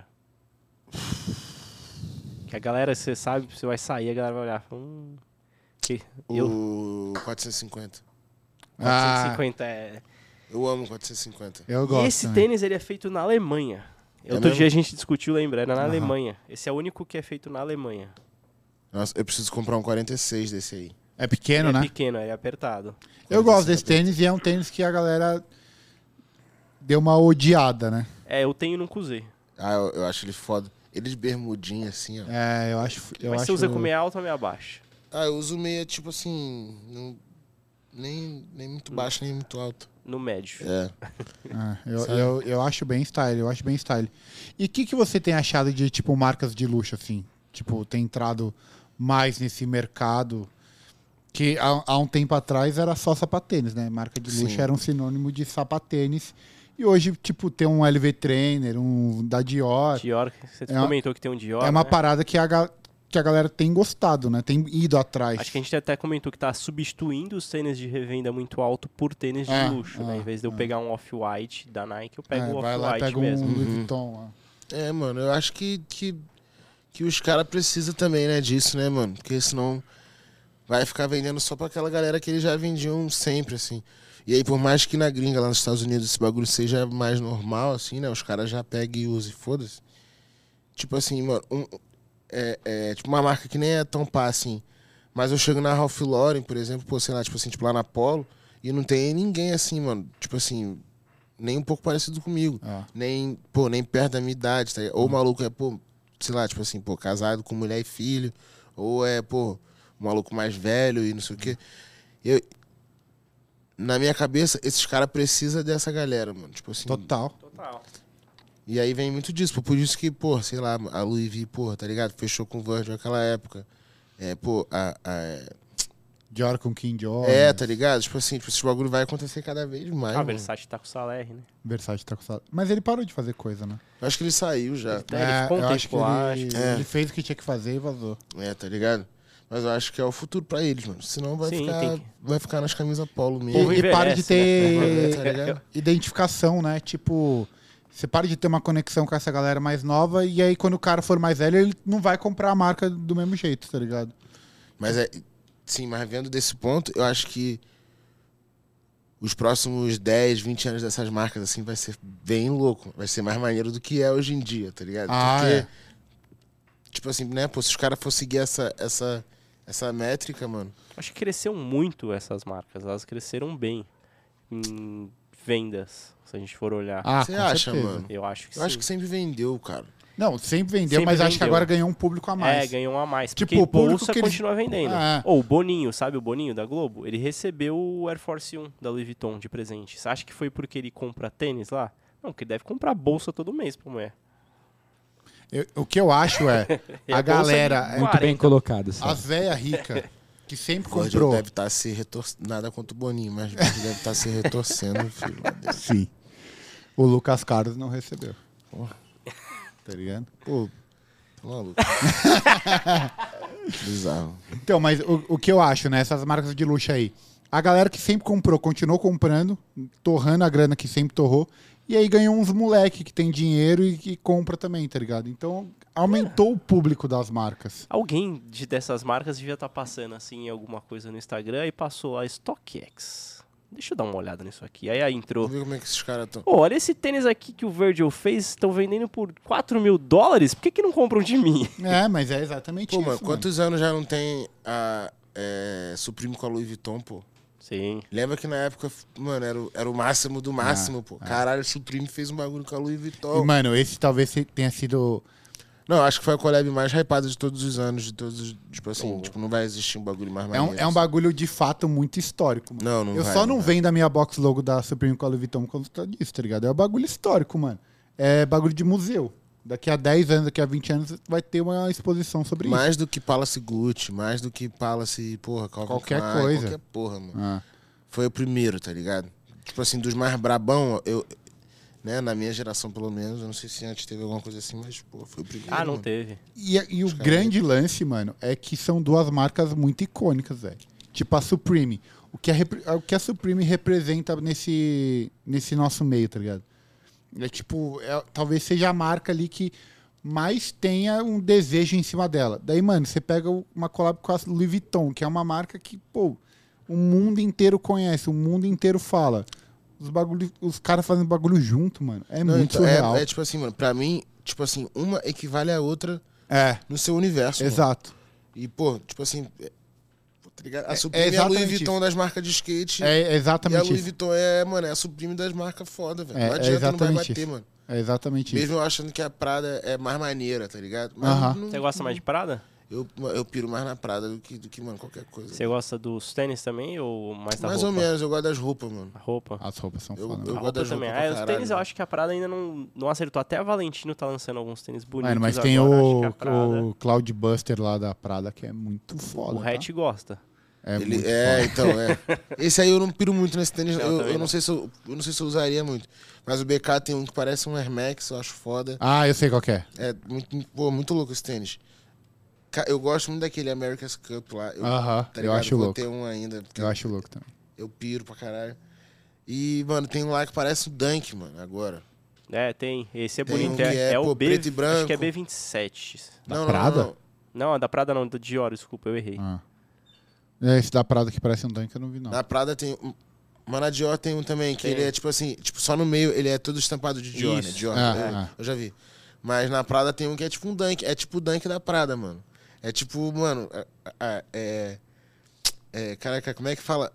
Que a galera, você sabe, você vai sair, a galera vai olhar e falar, que eu, O 450. 450 é... Eu amo o 450. Eu E gosto. esse também. tênis, ele é feito na Alemanha. Outro mesmo? dia a gente discutiu, lembra? Era na Aham. Alemanha. Esse é o único que é feito na Alemanha. Nossa, eu preciso comprar um 46 desse aí. É pequeno, Ele né? é pequeno, ele é apertado. Eu gosto desse tênis e é um tênis que a galera deu uma odiada, né? É, eu tenho e nunca usei. Ah, eu acho ele foda. Ele de bermudinha, assim, ó. É, eu acho. Mas você usa com meia alta ou meia baixa? Ah, eu uso meia, tipo assim... nem muito baixo, nem muito alto. No médio. É. Eu acho bem style, E o que você tem achado de, tipo, marcas de luxo, assim? Tipo, tem entrado mais nesse mercado que há um tempo atrás era só sapatênis, né? Marca de luxo Sim. era um sinônimo de sapatênis. E hoje, tipo, tem um LV Trainer, um da Dior. Dior, você É uma- comentou que tem um Dior, É uma né? parada que que a galera tem gostado, né? Tem ido atrás. Acho que a gente até comentou que tá substituindo os tênis de revenda muito alto por tênis de luxo, né? Em vez de eu pegar um Off-White da Nike, eu pego o vai lá e Off-White pega mesmo. um Louis Vuitton. Mano, eu acho que os caras precisam também, né, disso, né, mano? Porque senão vai ficar vendendo só pra aquela galera que eles já vendiam sempre, assim. E aí, por mais que na gringa, lá nos Estados Unidos, esse bagulho seja mais normal, assim, né? Os caras já pegam e usam e foda-se. Tipo assim, mano, tipo uma marca que nem é tão pá, assim. Mas eu chego na Ralph Lauren, por exemplo, pô, sei lá, tipo assim, tipo lá na Polo, e não tem ninguém assim, mano, tipo assim, nem um pouco parecido comigo. Nem perto da minha idade, tá? Ou o maluco é, pô, sei lá, tipo assim, pô, casado com mulher e filho, ou é, pô, um maluco mais velho e não sei o quê. Na minha cabeça, esses caras precisam dessa galera, mano. Tipo assim. Total. E aí vem muito disso. Por isso que, pô, sei lá, a Louis V, porra, tá ligado? Fechou com o Virgil naquela época. Pô, Dior com King Dior. Tá ligado? Tipo assim, esse bagulho vai acontecer cada vez mais. A Versace tá com o Saler, né? Versace tá com salário. Mas ele parou de fazer coisa, né? Eu acho que ele saiu já. Ele ficou um eu tempo acho que lá. ele fez o que tinha que fazer e vazou. Tá ligado? Mas eu acho que é o futuro pra eles, mano. Senão vai, Sim, vai ficar nas camisas polo Povo mesmo. E para de envelhece, ter Tá ligado? identificação, né? Tipo, você para de ter uma conexão com essa galera mais nova e aí quando o cara for mais velho, ele não vai comprar a marca do mesmo jeito, tá ligado? Mas sim, mas vendo desse ponto, eu acho que os próximos 10, 20 anos dessas marcas, assim, vai ser bem louco. Vai ser mais maneiro do que é hoje em dia, tá ligado? Porque, tipo assim, né, pô, se os caras fossem seguir essa métrica, mano. Acho que cresceu muito essas marcas. Elas cresceram bem em vendas, se a gente for olhar. Você acha, mano? Eu acho que Eu acho que sempre vendeu, cara. Não, sempre vendeu, Sempre mas acho que vendeu. agora ganhou um público a mais. ganhou um a mais. Tipo, Porque o público bolsa que eles- continua vendendo. Ou o Boninho, sabe o Boninho da Globo? Ele recebeu o Air Force 1 da Louis Vuitton de presente. Você acha que foi porque ele compra tênis lá? Não, porque ele deve comprar bolsa todo mês pra mulher. O que eu acho é, E a a bolsa galera, de Muito bem 40. colocado. Sabe? as velhas ricas, que sempre Virgil comprou. deve estar se retorcendo. Nada contra o Boninho, mas Virgil deve estar se retorcendo, filho. Lá dentro. Sim. O Lucas Carlos não recebeu. Porra. Tá ligado? Pô, Tá maluco. Bizarro. então, mas o que eu acho, né? Essas marcas de luxo aí. A galera que sempre comprou, continuou comprando, torrando a grana que sempre torrou. E aí ganhou uns moleque que tem dinheiro e que compra também, tá ligado? Então, aumentou o público das marcas. Alguém dessas marcas devia estar passando assim alguma coisa no Instagram e passou a StockX. Deixa eu dar uma olhada nisso aqui. Aí entrou. Vamos ver como é que esses caras estão. Pô, olha esse tênis aqui que o Virgil fez, estão vendendo por $4.000. Por que não compram de mim? Mas é exatamente Pô, isso. mano, quantos anos já não tem a Supreme com a Louis Vuitton, pô? Sim. Lembra que na época, mano, era o máximo do máximo, pô. Caralho, o Supreme fez um bagulho com a Louis Vuitton. E, mano, esse talvez tenha sido... Não, acho que foi a collab mais hypada de todos os anos, de todos os... Tipo assim, tipo, não vai existir um bagulho mais maneiro. É um bagulho de fato muito histórico, mano. Não Eu vai, só não vai. vendo a minha box logo da Supreme com a Louis Vuitton por causa disso, tá ligado? É um bagulho histórico, mano. É bagulho de museu. Daqui a 10 anos, daqui a 20 anos, vai ter uma exposição sobre isso. Mais do que Palace Gucci, mais do que Palace, porra, Calvin Qualquer Klein, coisa. Qualquer porra, mano. Ah. Foi o primeiro, tá ligado? Tipo assim, dos mais brabão, né, na minha geração pelo menos, eu não sei se antes teve alguma coisa assim, mas, pô, foi o primeiro. Ah, não mano. teve. E o grande lance, mano, é que são duas marcas muito icônicas, velho. Tipo a Supreme. O que a Supreme representa nesse nosso meio, tá ligado? É tipo, talvez seja a marca ali que mais tenha um desejo em cima dela. Daí, mano, você pega uma collab com a Louis Vuitton, que é uma marca que, pô, o mundo inteiro conhece, o mundo inteiro fala. Os caras fazendo bagulho junto, mano. É Não, muito então, surreal. tipo assim, mano, pra mim, tipo assim, uma equivale à outra no seu universo, mano. Exato. E, pô, tipo assim, tá ligado? A É Supreme é a exatamente Louis Vuitton isso. das marcas de skate. É E a exatamente Louis isso. Vuitton é a Supreme das marcas foda, velho. É Não adianta, não vai exatamente bater, isso. mano. É exatamente isso. Mesmo eu achando que a Prada é mais maneira, tá ligado? Mas Aham. Você gosta mais de Prada? Eu piro mais na Prada do que mano, qualquer coisa. Você gosta dos tênis também ou mais da Mais roupa? ou menos, eu gosto das roupas, mano. A roupa. As roupas são Eu- foda. eu- mano. A gosto roupa das também. roupas pra Os caralho, tênis eu mano. acho que a Prada ainda não acertou. Até a Valentino tá lançando alguns tênis bonitos. Mano, mas tem agora, acho o que a Prada, Cloudbuster lá da Prada, que é muito foda. o Hatch gosta. É Ele, muito então, Esse aí eu não piro muito nesse tênis. Eu também Eu não. não sei se eu não sei se eu usaria muito. Mas o BK tem um que parece um Air Max, eu acho foda. Ah, eu sei qual que é. É muito louco esse tênis. Eu gosto muito daquele America's Cup lá. Aham, Tá eu ligado? acho Vou louco. ter um ainda. porque Eu acho louco também. Eu piro pra caralho. E, mano, tem um lá que parece o Dunk, mano, agora. É, tem. Esse é Tem bonito. um que é, o pô, B, preto e branco. acho que é B27. Da Prada? Não, a da Prada não, da Dior, desculpa, eu errei. Ah. Esse da Prada que parece um Dunk eu não vi, não. Na Prada tem... Mas na Dior tem um também, que Tem. ele é tipo assim, tipo, só no meio ele é todo estampado de Dior, né? Isso. Dior, eu já vi. Mas na Prada tem um que é tipo um Dunk, é tipo o Dunk da Prada, mano. É tipo, mano, caraca, como é que fala?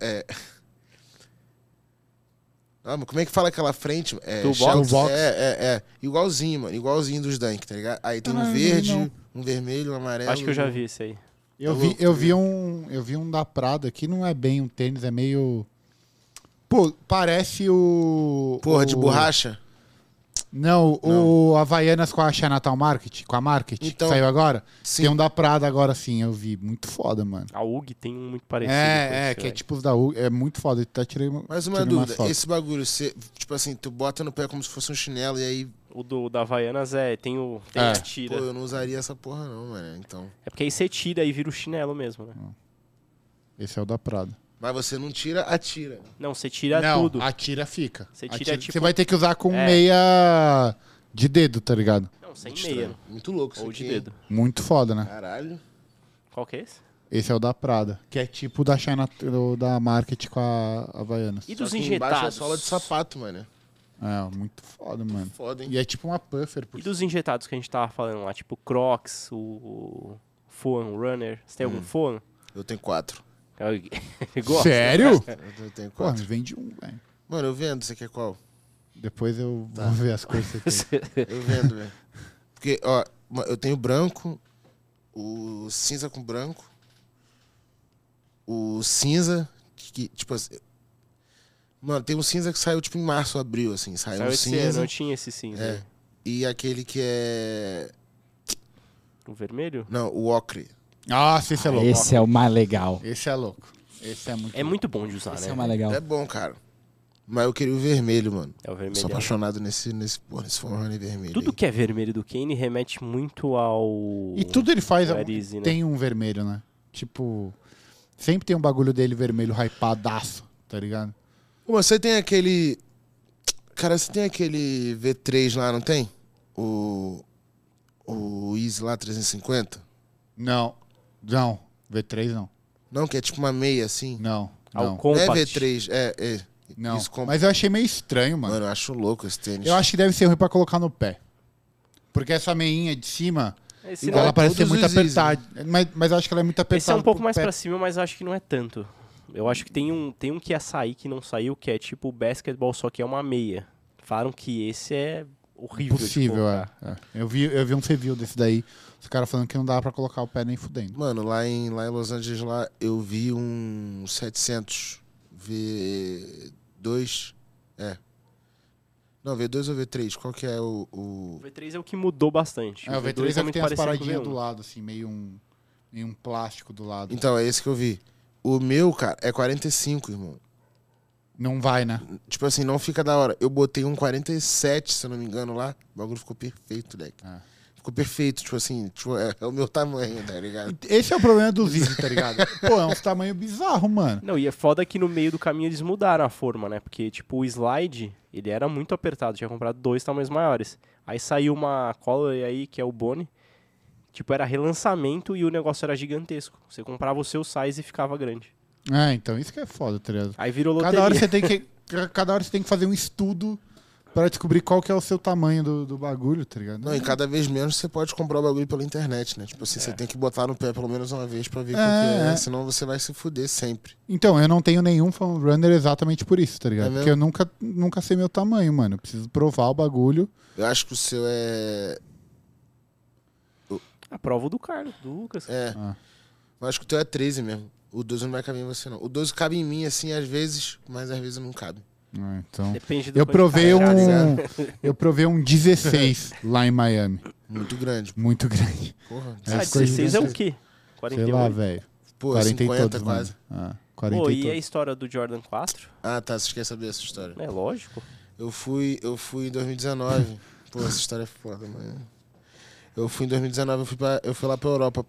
Mas como é que fala aquela frente? Toolbox. Igualzinho, mano. Igualzinho dos Dunk, tá ligado? Aí tem um não vi, verde, não. um vermelho, um amarelo. Acho que eu já vi esse aí. Eu Tá vi, louco, eu tá vi eu vi um da Prada que não é bem um tênis, é meio... Pô, parece o... Porra, de borracha? Não, o Havaianas com a Chinatown Market, com a Market, Então, que saiu agora. sim. Tem um da Prada agora sim, eu vi. Muito foda, mano. A UG tem um muito parecido. com esse, Que é velho. tipo os da U. É muito foda. Até tirei Mais uma tirei umas dúvida, fotos. esse bagulho, você, tipo assim, tu bota no pé como se fosse um chinelo e aí, O da Havaianas tem a tira. pô, eu não usaria essa porra não, mano, então. É porque aí você tira e vira o chinelo mesmo, né? Esse é o da Prada. Mas você não tira, atira. Não, você tira não, tudo. a tira fica. Você A tira, tipo- Você vai ter que usar com É. meia de dedo, tá ligado? Não, sem Muito meia. estranho. Muito louco isso Ou de aqui, hein? dedo. Muito foda, né? Caralho. Qual que é esse? Esse é o da Prada. Que é tipo da da Market com a Havaianas. E Só dos que embaixo é injetados? sola de sapato, mano. É, muito foda, mano. Foda, hein? E é tipo uma puffer. Por E dos injetados que a gente tava falando lá, tipo Crocs, o Foam Runner. Você tem algum Foam? Eu tenho 4. Gosta? Sério? Eu tenho Pô, me 4. vende um, velho. Mano, eu vendo, você quer qual? Depois eu vou ver as coisas que tem. Eu vendo, velho. Porque, ó, eu tenho branco, o cinza com branco, o cinza, que tipo assim... Mano, tem um cinza que saiu tipo em março, abril, assim. Saiu Saiu um esse ano, cinza. eu tinha esse cinza. É. aí. E aquele que é... O vermelho? Não, o ocre. Nossa, esse é louco. Esse é o mais legal. Esse é louco. Esse é muito É muito bom de usar, Esse né? é o mais legal. É bom, cara. Mas eu queria o vermelho, mano. É o Sou vermelho. apaixonado nesse Forerunner vermelho. Tudo aí. que é vermelho do Kane remete muito ao... E tudo ele faz, o Easy, né? tem um vermelho, né? Tipo, sempre tem um bagulho dele vermelho hypadaço, tá ligado? Pô, mas você tem aquele... Cara, você tem aquele V3 lá, não tem? O Easy lá 350? Não, V3 não. Não, que é tipo uma meia, assim. Não, Ao não. Não é Compact. V3, é. Não, Isso, mas eu achei meio estranho, mano. Mano, eu acho louco esse tênis. Eu acho que deve ser ruim pra colocar no pé. Porque essa meinha de cima, Esse, Igual ela a parece ser todos muito os Easy, apertada. Mas eu acho que ela é muito apertada. esse é um pouco pro mais pé. pra cima, mas eu acho que não é tanto. Eu acho que tem um que ia sair, que não saiu, que é tipo o basketball, só que é uma meia. Falaram que esse é horrível de Impossível, colocar. é. Eu vi um review desse daí. Os caras falando que não dava pra colocar o pé nem fudendo. Mano, lá em Los Angeles, lá, eu vi um 700 V2. Não, V2 ou V3? Qual que é o... O V3 é o que mudou bastante. O V3 é que muito tem as parecido com o paradinhas V1. do lado, assim, meio um plástico do lado. Então, é esse que eu vi. O meu, cara, é 45, irmão. Não vai, né? Tipo assim, não fica da hora. Eu botei um 47, se eu não me engano, lá. O bagulho ficou perfeito, moleque. Ah. Ficou perfeito, tipo assim, é o meu tamanho, tá ligado? Esse é o problema dos Easy, tá ligado? Pô, é uns tamanho bizarro, mano. Não, e é foda que no meio do caminho eles mudaram a forma, né? Porque, tipo, o slide, ele era muito apertado. Tinha comprado 2 tamanhos maiores. Aí saiu uma color aí, que é o Bone. Tipo, era relançamento e o negócio era gigantesco. Você comprava o seu size e ficava grande. Então, isso que é foda, tá ligado? Aí virou loteria. Cada hora você tem que fazer um estudo pra descobrir qual que é o seu tamanho do bagulho, tá ligado? Não, e cada vez menos você pode comprar o bagulho pela internet, né? Tipo assim, você tem que botar no pé pelo menos uma vez pra ver qual que é, senão você vai se fuder sempre. Então, eu não tenho nenhum Foam Runner exatamente por isso, tá ligado? É mesmo? Porque eu nunca sei meu tamanho, mano. Eu preciso provar o bagulho. Eu acho que o seu é... A prova do Carlos, do Lucas. Ah. Eu acho que o teu é 13 mesmo. O 12 não vai caber em você, não. O 12 cabe em mim, assim, às vezes, mas às vezes não cabe. Então. Depende do Eu quanto provei cara, um. né? Eu provei um 16 lá em Miami. Muito grande. Muito grande. Porra. É, Ah, ficou 16 é o 16. quê? Sei 48? lá, velho. Pô, 40 e 50 todos, quase. mano. 40 Pô, e e a todos. história do Jordan 4? Ah, tá. Você quer saber essa história? É lógico. Eu fui em 2019. Pô, essa história é foda, mano. Eu fui em 2019, eu fui lá pra Europa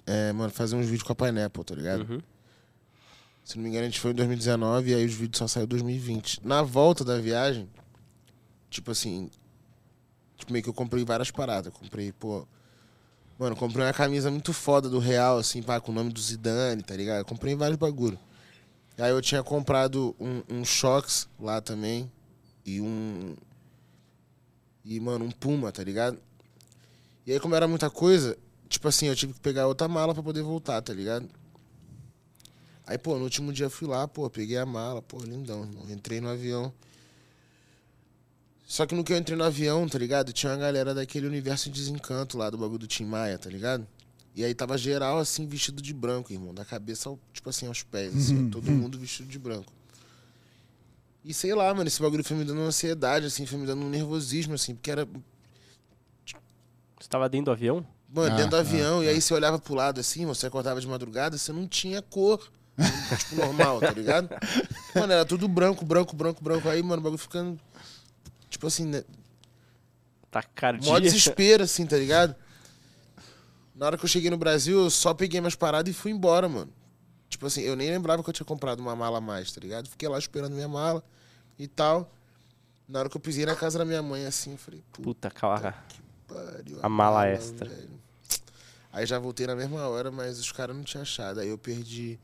mano, fazer uns vídeos com a Pineapple, tá ligado? Uhum. Se não me engano, a gente foi em 2019 e aí os vídeos só saíram em 2020. Na volta da viagem, tipo assim, meio que eu comprei várias paradas. Mano, comprei uma camisa muito foda do Real, assim, pá, com o nome do Zidane, tá ligado? Eu comprei vários bagulho. Aí eu tinha comprado um Shox lá também e mano, um Puma, tá ligado? E aí, como era muita coisa, tipo assim, eu tive que pegar outra mala pra poder voltar, tá ligado? Aí, pô, no último dia eu fui lá, pô, peguei a mala, pô, lindão. Entrei no avião. Só que no que eu entrei no avião, tá ligado? Tinha uma galera daquele Universo de Desencanto lá, do bagulho do Tim Maia, tá ligado? E aí tava geral, assim, vestido de branco, irmão. Da cabeça, tipo assim, aos pés, assim. Todo mundo vestido de branco. E sei lá, mano, esse bagulho foi me dando uma ansiedade, assim, foi me dando um nervosismo, assim, porque era... Você tava dentro do avião? Mano, dentro do avião, e aí você olhava pro lado, assim, você acordava de madrugada, você não tinha cor. Tipo, normal, tá ligado? Mano, era tudo branco. Aí, mano, o bagulho ficando... Tipo assim, né? Tacardia. Mó desespero, assim, tá ligado? Na hora que eu cheguei no Brasil, eu só peguei minhas paradas e fui embora, mano. Tipo assim, eu nem lembrava que eu tinha comprado uma mala a mais, tá ligado? Fiquei lá esperando minha mala e tal. Na hora que eu pisei na casa da minha mãe, assim, eu falei... Puta, calma. Pariu, A mala extra. Velho. Aí já voltei na mesma hora, mas os caras não tinham achado. Aí eu perdi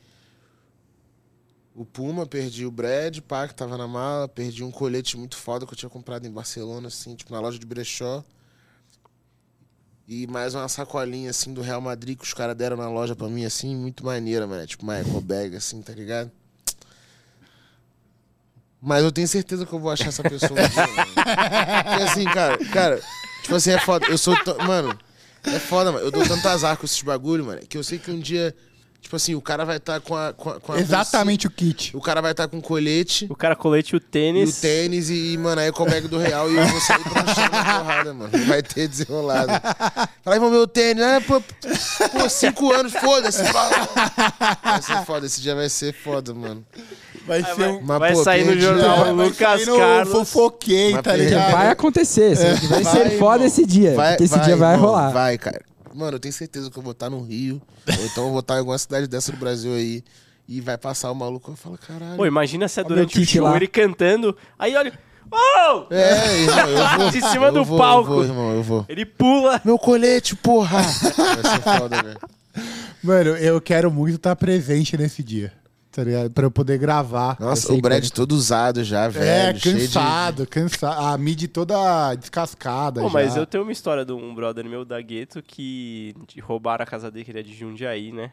o Puma, perdi o Brad, pá, que tava na mala, perdi um colete muito foda que eu tinha comprado em Barcelona, assim, tipo, na loja de brechó. E mais uma sacolinha, assim, do Real Madrid que os caras deram na loja pra mim, assim, muito maneira, mano. Tipo, uma eco bag, assim, tá ligado? Mas eu tenho certeza que eu vou achar essa pessoa um dia, mano. Porque assim, cara, tipo assim, é foda. Mano, é foda, mano. Eu dou tanto azar com esses bagulho, mano, que eu sei que um dia, tipo assim, o cara vai estar com a Exatamente o kit. O cara vai estar com colete. O cara colete o tênis. E o tênis e, mano, aí com o bag do Real e eu vou sair pra encher na porrada, mano. Não vai ter desenrolado. Fala, irmão, meu tênis. Ah, pô, 5 anos, foda-se. Vai ser foda, esse dia vai ser foda, mano. Vai ser um... Vai sair no jornal Lucas Carlos. Fofoquei, tá ligado? Vai acontecer, vai ser foda esse dia. Porque esse dia vai rolar. Vai, cara. Mano, eu tenho certeza que eu vou estar no Rio, ou então eu vou estar em alguma cidade dessa do Brasil aí, e vai passar o maluco e eu falo, caralho. Pô, imagina se é durante o show, lá. ele cantando, aí olha... Oh! Irmão, eu vou. De cima do palco. Eu vou. Ele pula. Meu colete, porra! Vai ser foda, velho. Mano, eu quero muito estar presente nesse dia, tá ligado? Pra eu poder gravar. Nossa, o Brad todo usado já, velho. Cansado. A mid toda descascada. Pô, já. mas eu tenho uma história de um brother meu da Gueto que roubaram a casa dele, que ele é de Jundiaí, né?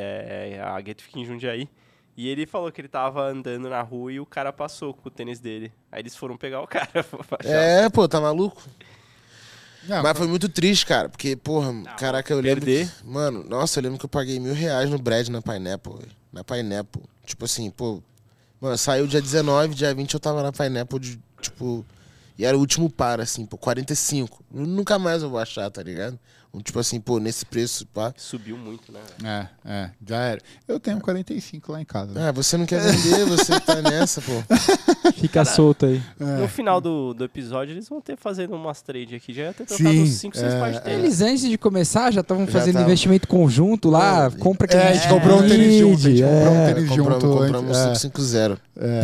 A Gueto fica em Jundiaí. E ele falou que ele tava andando na rua e o cara passou com o tênis dele. Aí eles foram pegar o cara. Pô, tá maluco? Não, Mas foi muito triste, cara, porque, porra, caraca, eu lembro... perder. Mano, nossa, eu lembro que eu paguei R$1.000 no Brad na Pineapple, velho. Na Pineapple. Tipo assim, pô... Mano, saiu dia 19, dia 20 eu tava na Pineapple, tipo... E era o último par, assim, pô, 45. Nunca mais eu vou achar, tá ligado? Tipo assim, pô, nesse preço, pá. Subiu muito, né? Já era. Eu tenho 45 lá em casa. Ah, você não quer vender, você tá nessa, pô. Fica solto aí. No final do episódio, eles vão ter fazendo umas trade aqui. Já ia ter trocado Sim, uns 5, 6 partes tênis. Eles, antes de começar, já estavam fazendo tava. investimento conjunto lá. Compra que a gente comprou um tênis junto. A gente comprou um tênis junto. Compramos antes. 550.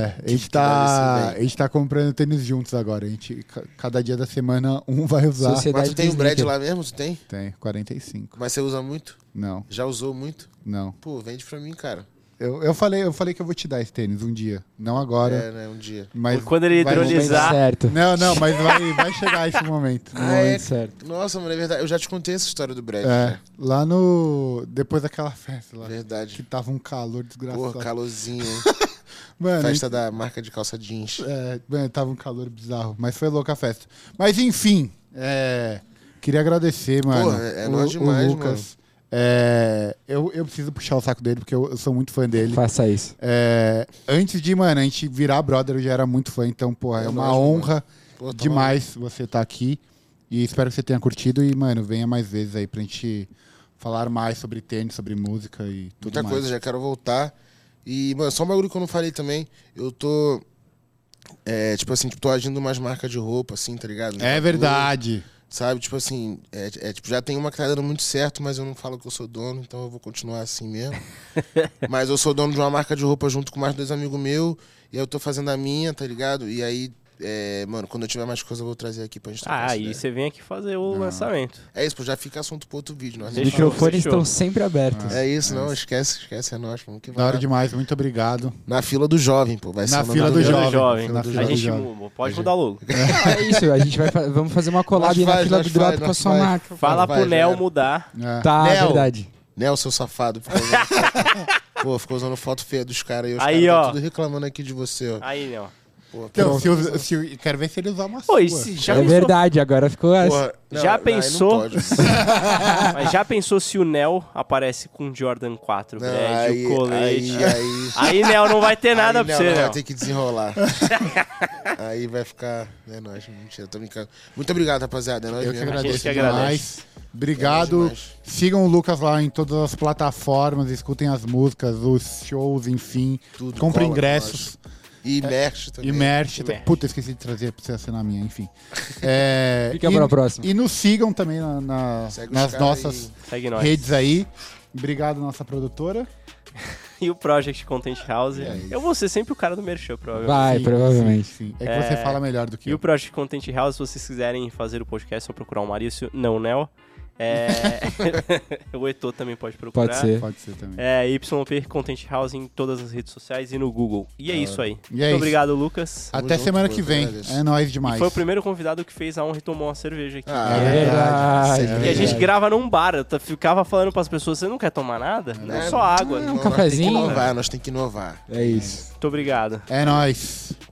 A gente tá comprando tênis juntos agora. A gente, cada dia da semana, um vai usar. Sociedade Mas tu tem o de Brad sneaker. lá mesmo? Tu tem? Tem, 45. Mas você usa muito? Não, Já usou muito? não. Pô, vende pra mim, cara. Eu falei que eu vou te dar esse tênis um dia. Não agora. Né, um dia. Mas Quando ele vai- hidrolisar. Certo. Não, mas vai chegar esse momento. No momento certo. Nossa, mano, é verdade. Eu já te contei essa história do Brad. né? Lá no... Depois daquela festa lá. Verdade. Que tava um calor desgraçado. Porra, calorzinho, hein? Mano, Festa da marca de calça jeans. mano, tava um calor bizarro. Mas foi louca a festa. Mas enfim, queria agradecer, mano. Porra, é nóis demais, o Lucas. Eu preciso puxar o saco dele, porque eu sou muito fã dele. Faça isso. Antes de, mano, a gente virar brother, eu já era muito fã. Então, porra, é uma nóis, honra Pô, tá demais você estar aqui. E espero que você tenha curtido. E, mano, venha mais vezes aí pra gente falar mais sobre tênis, sobre música e tudo Muita mais. coisa, já quero voltar. E, mano, só um bagulho que eu não falei também. Eu tô... tipo assim, tô agindo umas marcas de roupa, assim, tá ligado? É verdade. Sabe? Tipo assim, tipo, já tem uma que tá dando muito certo, mas eu não falo que eu sou dono, então eu vou continuar assim mesmo. Mas eu sou dono de uma marca de roupa junto com mais 2 amigos meus, e aí eu tô fazendo a minha, tá ligado? E aí, mano, quando eu tiver mais coisa eu vou trazer aqui pra gente trocar essa Aí ideia. você vem aqui fazer o lançamento. É isso, pô, já fica assunto pro outro vídeo. Nós Os Fechou, microfones fechou. estão sempre abertos. É isso, não, esquece, é nóis, vamos que Da hora vai. demais, muito obrigado. Na fila do jovem, pô, vai ser Na o nome fila do vídeo. jovem. Jovem. Na A fila do gente jovem. pode mudar logo. É isso, a gente vamos fazer uma collab Nós na faz, fila nós do drop faz, com a nós sua faz. marca. Fala Vai, pro já Nel era. mudar. É. Tá, Nel. verdade. Né, seu safado. Ficou usando foto feia dos caras aí. Os Aí, caras ó. tão tudo reclamando aqui de você, ó. Aí, Nel. Pô, Então, quero ver se ele usar uma Pô, sua. e se já É pensou, verdade, agora ficou essa. porra, Já aí pensou? Não pode. mas já pensou se o Nel aparece com o Jordan 4, Não, Brad, o colete? aí, Aí, Nel, não vai ter nada aí, pra não, você, não, Nel. vai ter que desenrolar. Aí vai ficar... É nóis, mentira, tô brincando. Muito obrigado, rapaziada. É nóis Eu que mesmo. agradeço que agradece. demais. Obrigado. demais. Sigam o Lucas lá em todas as plataformas, escutem as músicas, os shows, enfim. Tudo Comprem cola, ingressos. E merch também. E merch. E merch. Puta, esqueci de trazer pra você assinar a minha, enfim. Fica pra próxima. E nos sigam também Segue os nas caras nossas Segue nós. redes aí. Obrigado, nossa produtora. E o Project Content House. É isso. Eu vou ser sempre o cara do Merchan, provavelmente. Vai, Sim, provavelmente. Sim. É que você fala melhor do que E eu. o Project Content House, se vocês quiserem fazer o podcast, é só procurar o Marício, não o Nel. O Eto também pode procurar. Pode ser. Pode ser também. YP Content House em todas as redes sociais e no Google. E é isso aí. E é Muito isso. obrigado, Lucas. Até junto, semana pô, que eu vem. agradeço. É nóis E demais. foi o primeiro convidado que fez a honra e tomou uma cerveja aqui. Ah, É verdade. sempre E a gente verdade. grava num bar, eu ficava falando pras pessoas, você não quer tomar nada? Não, É, só água. um Nós cafezinho. Nós tem que inovar. É isso. Muito obrigado. É nóis.